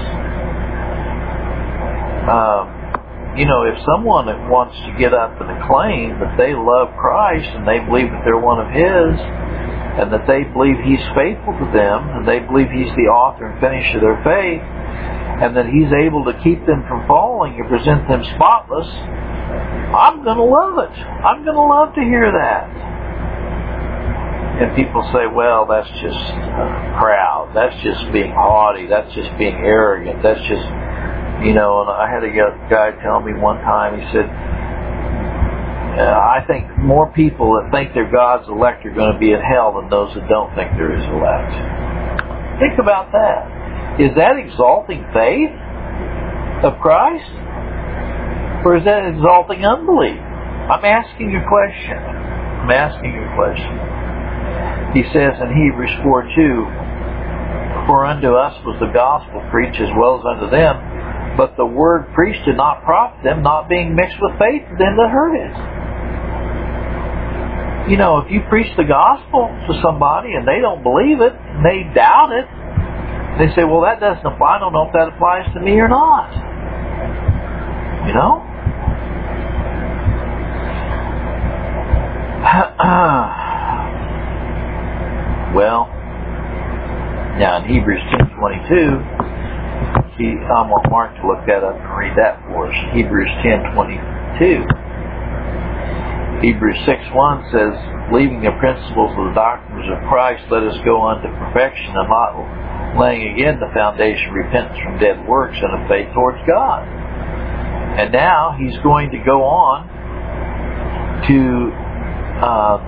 If someone wants to get up and claim that they love Christ and they believe that they're one of His and that they believe He's faithful to them and they believe He's the author and finisher of their faith, and that He's able to keep them from falling and present them spotless, I'm going to love it. I'm going to love to hear that. And people say, well, that's just proud. That's just being haughty. That's just being arrogant. That's just, and I had a guy tell me one time, he said, I think more people that think they're God's elect are going to be in hell than those that don't think they're His elect. Think about that. Is that exalting faith of Christ? Or is that exalting unbelief? I'm asking you a question. He says in Hebrews 4:2, for unto us was the gospel preached as well as unto them, but the word preached did not profit them, not being mixed with faith to them that heard it. If you preach the gospel to somebody and they don't believe it, and they doubt it, they say, well, that doesn't apply. I don't know if that applies to me or not. Well, now in Hebrews 10:22, I want Mark to look that up and read that for us. Hebrews 10:22. Hebrews 6:1 says, leaving the principles of the doctrines of Christ, let us go unto perfection, and not laying again the foundation of repentance from dead works and of faith towards God. And now he's going to go on to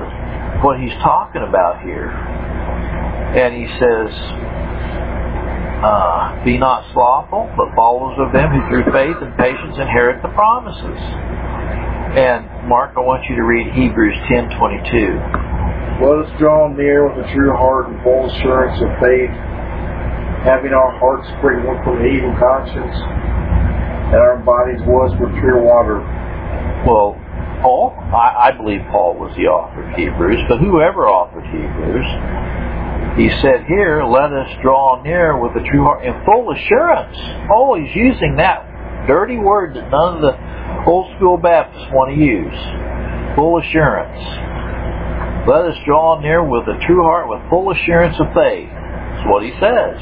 what he's talking about here. And he says, Be not slothful, but followers of them who through faith and patience inherit the promises. And Mark, I want you to read Hebrews 10:22. Let us draw near with a true heart and full assurance of faith, having our hearts sprinkled from evil conscience and our bodies washed with pure water. Well, Paul, I believe Paul was the author of Hebrews, but whoever authored Hebrews, he said here, let us draw near with a true heart and full assurance. Oh, he's using that dirty word that none of the old school Baptists want to use. Full assurance. Let us draw near with a true heart with full assurance of faith. That's what he says.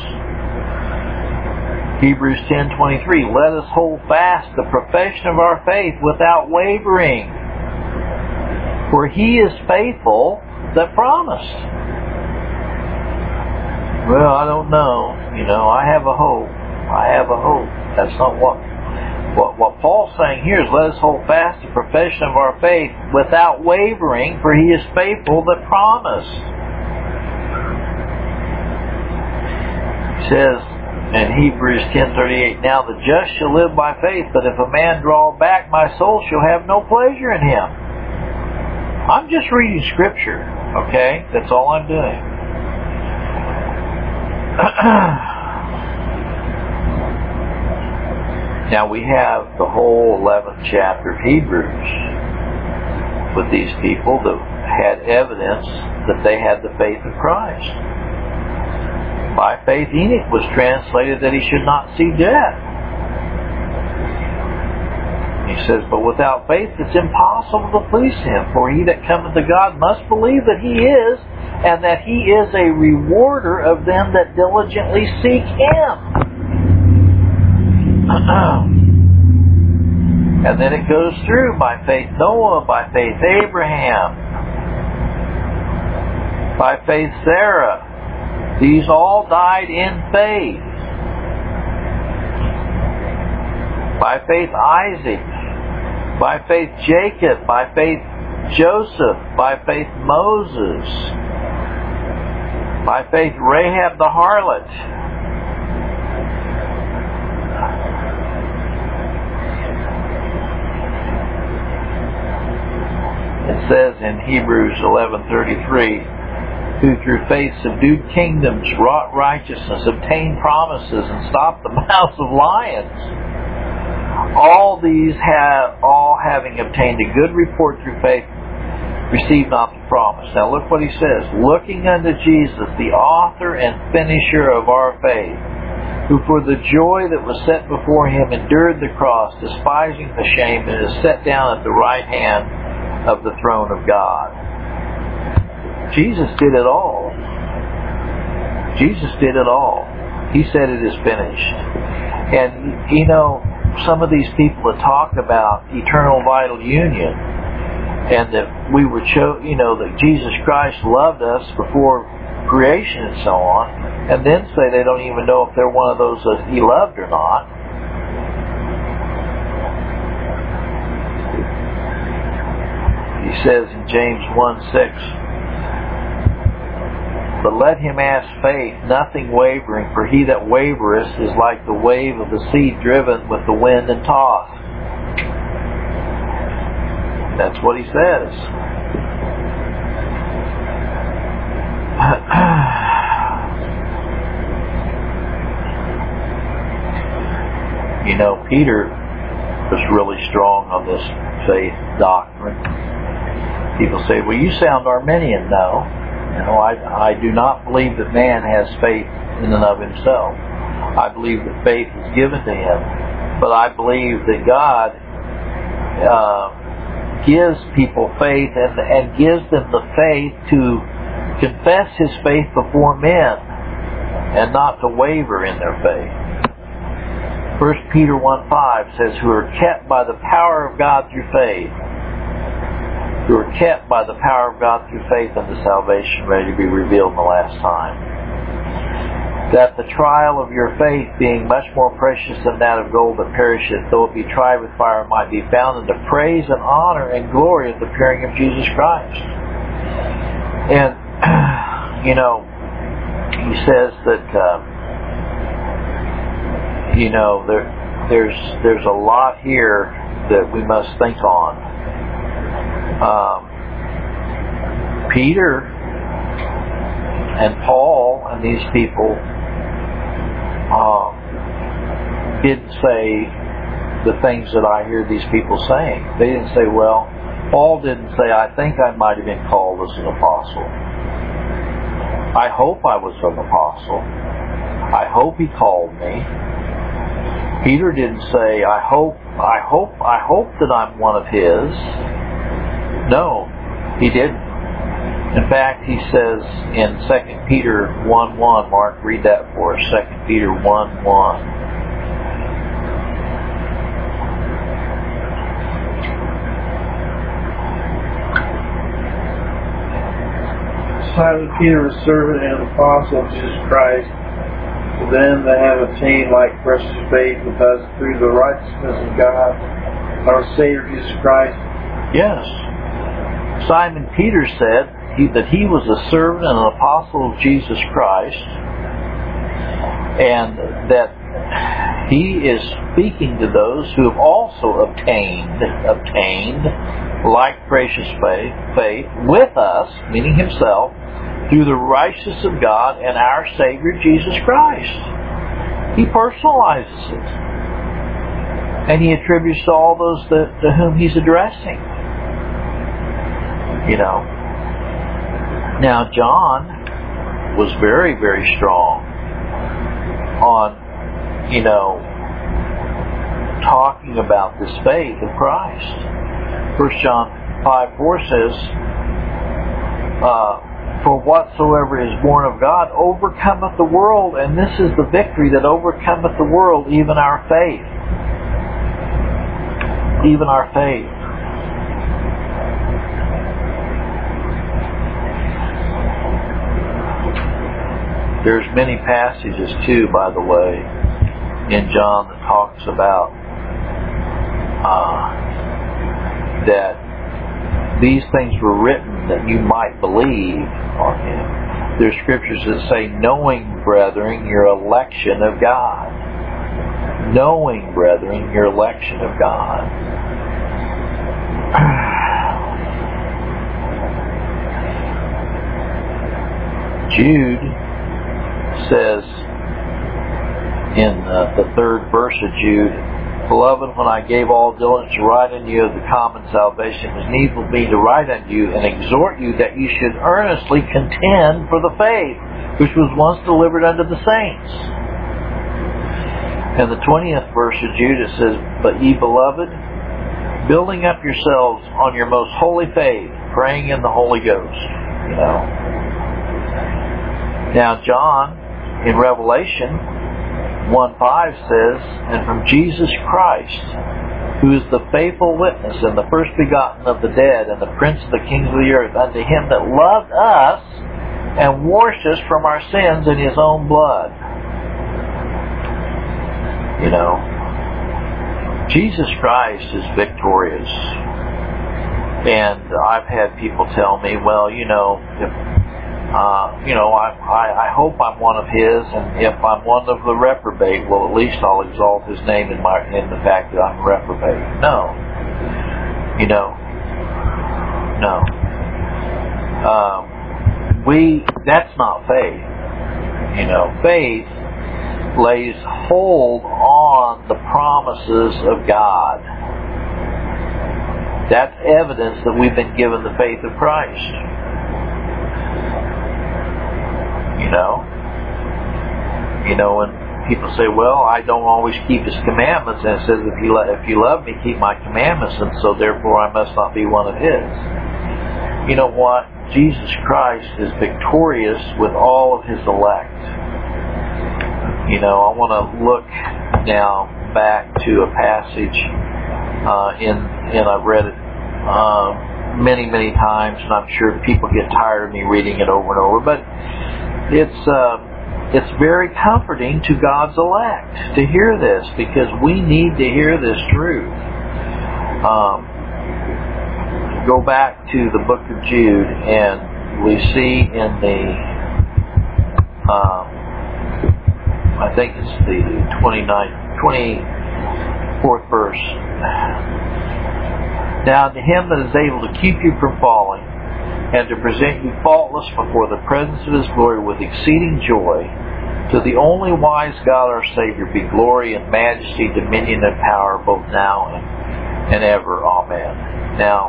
Hebrews 10:23. Let us hold fast the profession of our faith without wavering. For he is faithful that promised. Well, I don't know. I have a hope. I have a hope. That's not what Paul's saying here is let us hold fast the profession of our faith without wavering, for he is faithful that promised. He says in Hebrews 10:38, now the just shall live by faith, but if a man draw back, my soul shall have no pleasure in him. I'm just reading Scripture, okay? That's all I'm doing. Now we have the whole 11th chapter of Hebrews with these people that had evidence that they had the faith of Christ. By faith Enoch was translated that he should not see death. He says, but without faith it's impossible to please him, for he that cometh to God must believe that he is, and that he is a rewarder of them that diligently seek him. And then it goes through, by faith Noah, by faith Abraham, by faith Sarah. These all died in faith. By faith Isaac, by faith Jacob, by faith Joseph, by faith Moses, by faith Rahab the harlot. It says in Hebrews 11:33, who through faith subdued kingdoms, wrought righteousness, obtained promises, and stopped the mouths of lions. All these having obtained a good report through faith, received not the promise. Now look what he says. Looking unto Jesus, the author and finisher of our faith, who for the joy that was set before him endured the cross, despising the shame, and is set down at the right hand of the throne of God. Jesus did it all. Jesus did it all. He said it is finished. And some of these people that talk about eternal vital union, and that we were that Jesus Christ loved us before creation and so on, and then say they don't even know if they're one of those that he loved or not. He says in James 1:6, but let him ask faith, nothing wavering, for he that wavereth is like the wave of the sea driven with the wind and tossed. That's what he says. Peter was really strong on this faith doctrine. People say, well, you sound Arminian. No. I do not believe that man has faith in and of himself. I believe that faith is given to him. But I believe that God gives people faith and gives them the faith to confess his faith before men and not to waver in their faith. 1 Peter 1:5 says, who are kept by the power of God through faith. Who are kept by the power of God through faith unto salvation, ready to be revealed in the last time. That the trial of your faith, being much more precious than that of gold that perisheth, though it be tried with fire, might be found unto praise and honor and glory at the appearing of Jesus Christ. And, he says that you know, there's a lot here that we must think on. Peter and Paul and these people didn't say the things that I hear these people saying. They didn't say, well, Paul didn't say, I think I might have been called as an apostle. I hope I was an apostle. I hope he called me. Peter didn't say, I hope that I'm one of his. No, he didn't. In fact, he says in 2 Peter 1:1, Mark, read that for us, 2 Peter 1:1. Simon Peter, a servant and apostle of Jesus Christ, to them that have attained like precious faith with us through the righteousness of God, our Savior Jesus Christ. Yes. Simon Peter said that he was a servant and an apostle of Jesus Christ, and that he is speaking to those who have also obtained like precious faith with us, meaning himself, through the righteousness of God and our Savior Jesus Christ. He personalizes it. And he attributes to all those to whom he's addressing. You know. Now, John was very, very strong on, you know, talking about this faith of Christ. 1 John 5:4 says, for whatsoever is born of God overcometh the world, and this is the victory that overcometh the world, even our faith. Even our faith. There's many passages too, by the way, in John that talks about that these things were written that you might believe on him. There's scriptures that say, knowing, brethren, your election of God. Knowing, brethren, your election of God. Jude says in the 3rd verse of Jude, Beloved, when I gave all diligence to write unto you of the common salvation, it was needful me to write unto you and exhort you that you should earnestly contend for the faith which was once delivered unto the saints. And the 20th verse of Jude, it says, But ye, beloved, building up yourselves on your most holy faith, praying in the Holy Ghost. You know. Now, John, in Revelation 1:5 says, And from Jesus Christ, who is the faithful witness and the first begotten of the dead and the prince of the kings of the earth, unto him that loved us and washed us from our sins in his own blood. You know, Jesus Christ is victorious. And I've had people tell me, well, you know, if I hope I'm one of his, and if I'm one of the reprobate, well, at least I'll exalt his name in the fact that I'm a reprobate. No. You know. No. That's not faith. You know, faith lays hold on the promises of God. That's evidence that we've been given the faith of Christ. You know, when people say, well, I don't always keep his commandments, and it says, if you love me, keep my commandments, and so therefore I must not be one of his. You know what? Jesus Christ is victorious with all of his elect. You know, I want to look now back to a passage and I've read it many, many times, and I'm sure people get tired of me reading it over and over, but it's very comforting to God's elect to hear this, because we need to hear this truth. Go back to the book of Jude, and we see in the I think it's the 29th 24th verse. Now to him that is able to keep you from falling, and to present you faultless before the presence of his glory with exceeding joy, to the only wise God our Savior be glory and majesty, dominion and power, both now and ever. Amen. Now,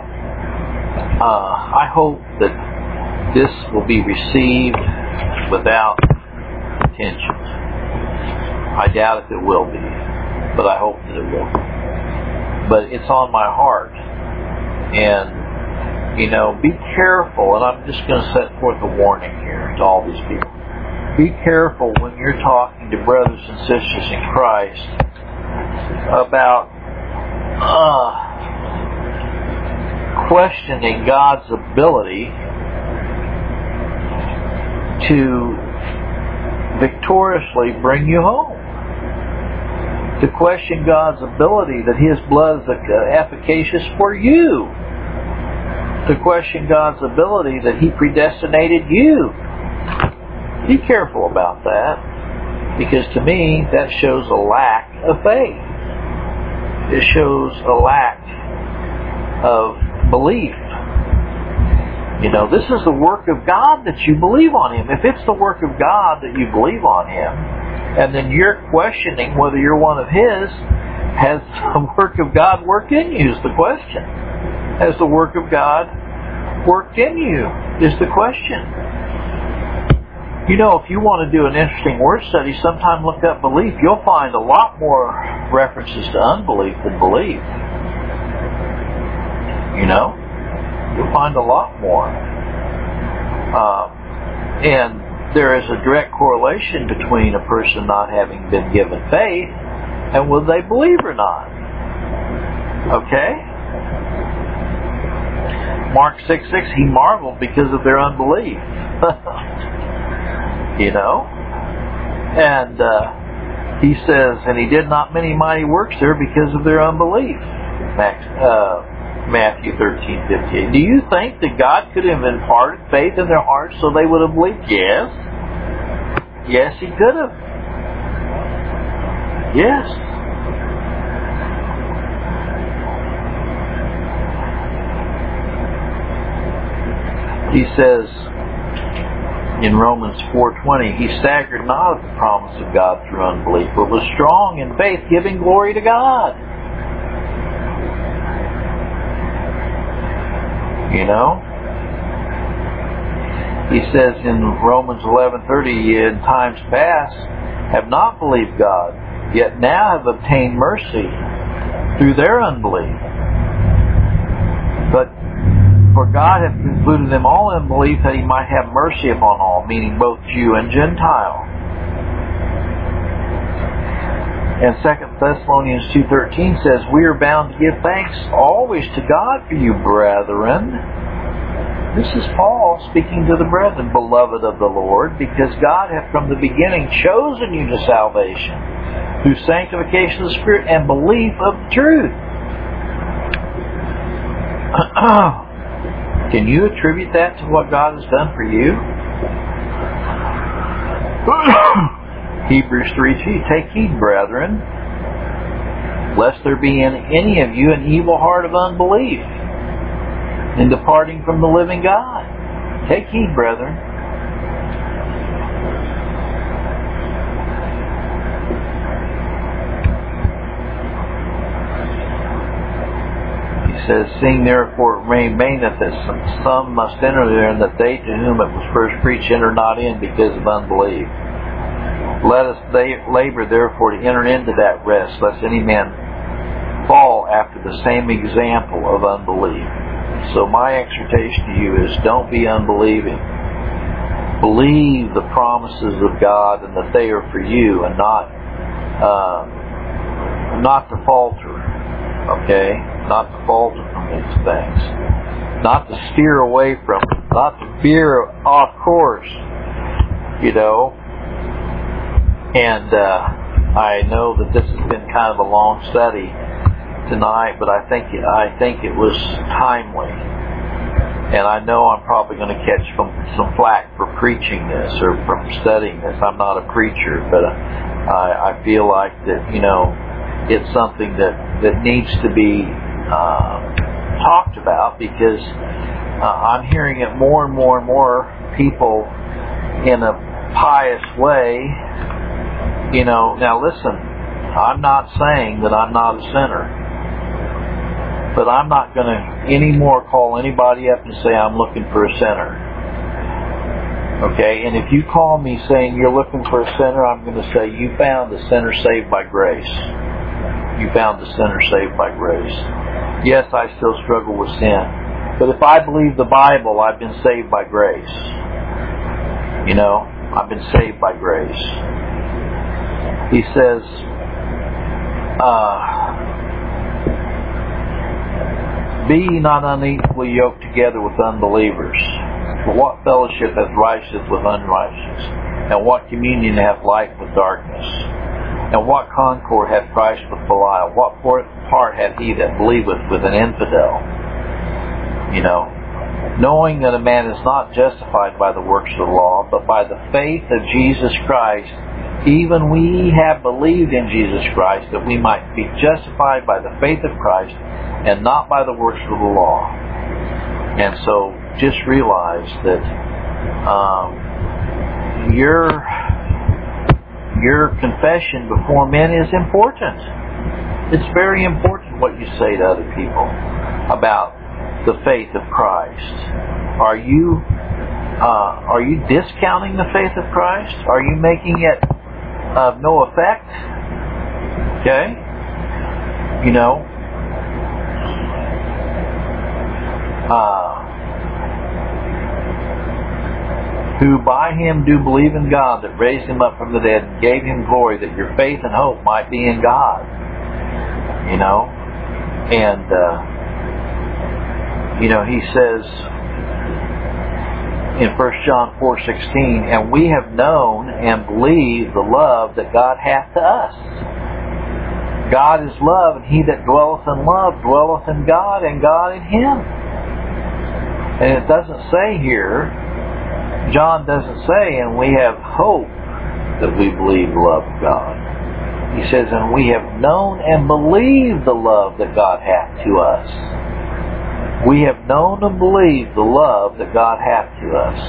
I hope that this will be received without tension. I doubt if it will be, but I hope that it will. But it's on my heart. And, be careful, and I'm just going to set forth a warning here to all these people. Be careful when you're talking to brothers and sisters in Christ about questioning God's ability to victoriously bring you home. To question God's ability that His blood is efficacious for you. To question God's ability that He predestinated you. Be careful about that, because to me that shows a lack of faith. It shows a lack of belief. This is the work of God that you believe on Him. If it's the work of God that you believe on Him, and then you're questioning whether you're one of His, has the work of God worked in you is the question. Has the work of God worked in you is the question. If you want to do an interesting word study, sometime look up belief. You'll find a lot more references to unbelief than belief. You'll find a lot more. And there is a direct correlation between a person not having been given faith and whether they believe or not. Okay? Mark 6:6, he marveled because of their unbelief. And he says, and he did not many mighty works there because of their unbelief. Matthew 13:58. Do you think that God could have imparted faith in their hearts so they would have believed? Yes. Yes, He could have. Yes. He says in Romans 4:20, he staggered not at the promise of God through unbelief, but was strong in faith, giving glory to God. He says in Romans 11:30, ye in times past have not believed God, yet now have obtained mercy through their unbelief. But for God hath concluded them all in belief that He might have mercy upon all, meaning both Jew and Gentile. And 2 Thessalonians 2:13 says, we are bound to give thanks always to God for you, brethren. This is Paul speaking to the brethren, beloved of the Lord, because God hath from the beginning chosen you to salvation through sanctification of the Spirit and belief of the truth. Can you attribute that to what God has done for you? Hebrews 3:2, take heed, brethren, lest there be in any of you an evil heart of unbelief in departing from the living God. Take heed, brethren. He says, seeing therefore it remaineth that some must enter there, and that they to whom it was first preached enter not in because of unbelief. Let us labor therefore to enter into that rest, lest any man fall after the same example of unbelief. So my exhortation to you is, don't be unbelieving. Believe the promises of God and that they are for you, and not to falter. Okay? Not to falter from these things. Not to steer away from it. Not to veer off course. And I know that this has been kind of a long study tonight, but I think it was timely. And I know I'm probably going to catch some flack for preaching this or from studying this. I'm not a preacher, but I feel like that, it's something that needs to be talked about, because I'm hearing it more and more and more. People in a pious way, now listen, I'm not saying that I'm not a sinner, but I'm not going to anymore call anybody up and say I'm looking for a sinner. Okay, and if you call me saying you're looking for a sinner, I'm going to say you found a sinner saved by grace. You found a sinner saved by grace. Yes, I still struggle with sin, but if I believe the Bible, I've been saved by grace. I've been saved by grace. He says, be ye not unequally yoked together with unbelievers. For what fellowship hath righteousness with unrighteousness? And what communion hath light with darkness? And what concord hath Christ with Belial? What part hath he that believeth with an infidel? Knowing that a man is not justified by the works of the law, but by the faith of Jesus Christ, even we have believed in Jesus Christ, that we might be justified by the faith of Christ, and not by the works of the law. And so, just realize that your confession before men is important. It's very important what you say to other people about the faith of Christ. Are you discounting the faith of Christ? Are you making it of no effect? Okay? Who by him do believe in God, that raised him up from the dead and gave him glory, that your faith and hope might be in God. He says in 1 John 4:16, and we have known and believed the love that God hath to us. God is love, and he that dwelleth in love dwelleth in God, and God in him. And it doesn't say here, John doesn't say, and we have hope that we believe the love of God. He says, and we have known and believed the love that God hath to us. We have known and believed the love that God hath to us.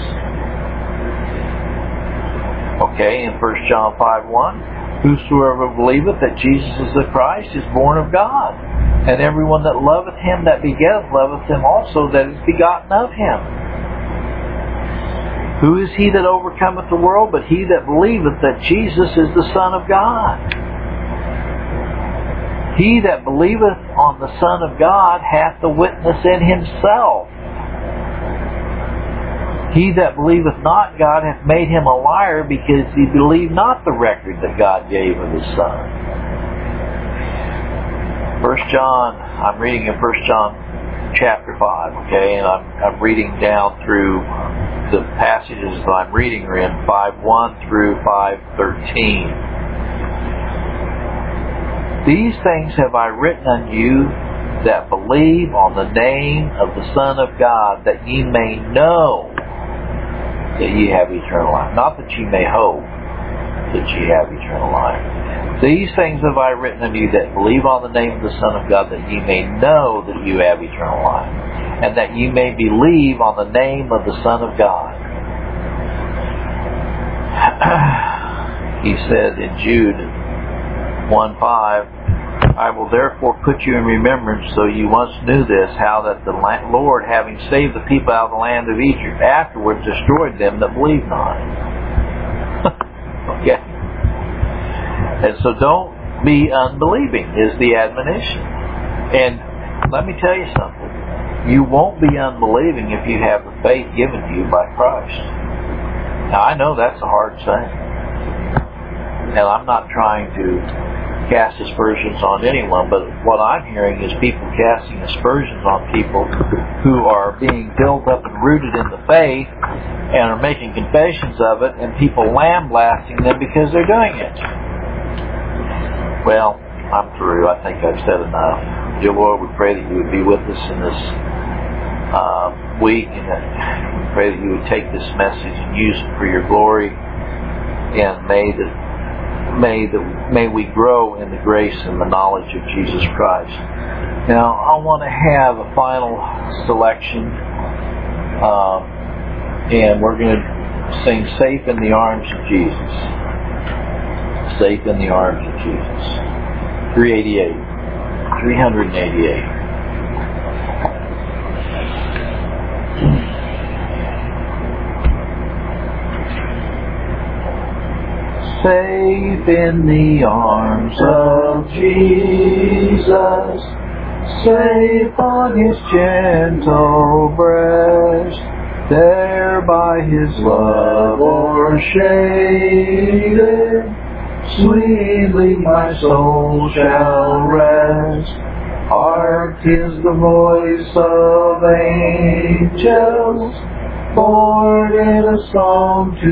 Okay, in 1 John 5:1, whosoever believeth that Jesus is the Christ is born of God. And everyone that loveth him that begetteth loveth him also that is begotten of him. Who is he that overcometh the world but he that believeth that Jesus is the Son of God? He that believeth on the Son of God hath the witness in himself. He that believeth not God hath made him a liar, because he believed not the record that God gave of his Son. 1 John, I'm reading in 1 John chapter 5, okay, and I'm reading down through the passages that I'm reading are in 5:1 through 5:13. These things have I written unto you that believe on the name of the Son of God, that ye may know that ye have eternal life. Not that ye may hope that ye have eternal life. These things have I written unto you that believe on the name of the Son of God, that ye may know that you have eternal life, and that ye may believe on the name of the Son of God. He said in Jude 1:5, I will therefore put you in remembrance, so you once knew this, how that the Lord, having saved the people out of the land of Egypt, afterwards destroyed them that believed not. Okay. And so don't be unbelieving is the admonition. And let me tell you something. You won't be unbelieving if you have the faith given to you by Christ. Now I know that's a hard saying. And I'm not trying to cast aspersions on anyone, but what I'm hearing is people casting aspersions on people who are being built up and rooted in the faith and are making confessions of it, and people lambasting them because they're doing it. Well, I'm through. I think I've said enough. Dear Lord, we pray that you would be with us in this week, and we pray that you would take this message and use it for your glory, and may the may we grow in the grace and the knowledge of Jesus Christ. Now, I want to have a final selection, and we're going to sing Safe in the Arms of Jesus. Safe in the Arms of Jesus. 388. Safe in the arms of Jesus, safe on His gentle breast, there by His love o'ershaded, sweetly my soul shall rest. Hark, 'tis the voice of angels, born in a song to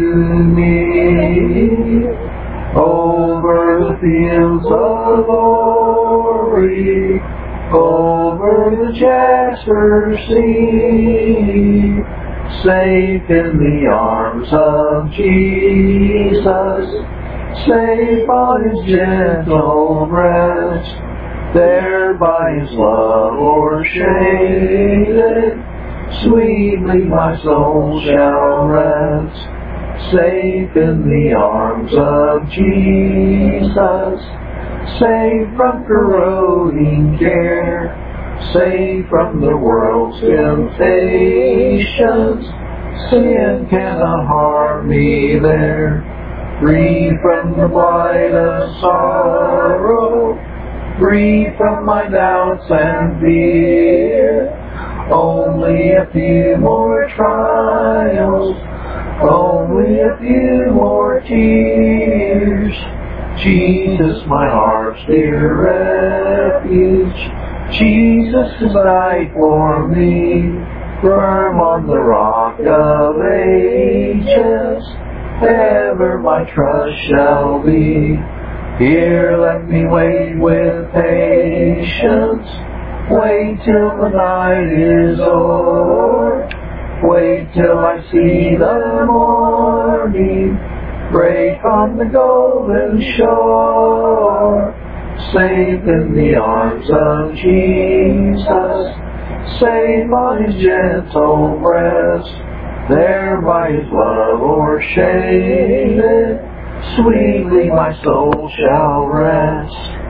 me, over the fields of glory, over the jasper sea, safe in the arms of Jesus, safe on His gentle breast, there by His love o'ershaded, sweetly my soul shall rest, safe in the arms of Jesus, safe from corroding care, safe from the world's temptations, sin cannot harm me there, free from the blight of sorrow, free from my doubts and fear. Only a few more trials, only a few more tears. Jesus, my heart's dear refuge, Jesus has died for me, firm on the rock of ages, ever my trust shall be. Here let me wait with patience, wait till the night is o'er, wait till I see the morning break on the golden shore. Safe in the arms of Jesus, safe on His gentle breast, there by His love o'ershaded, sweetly my soul shall rest.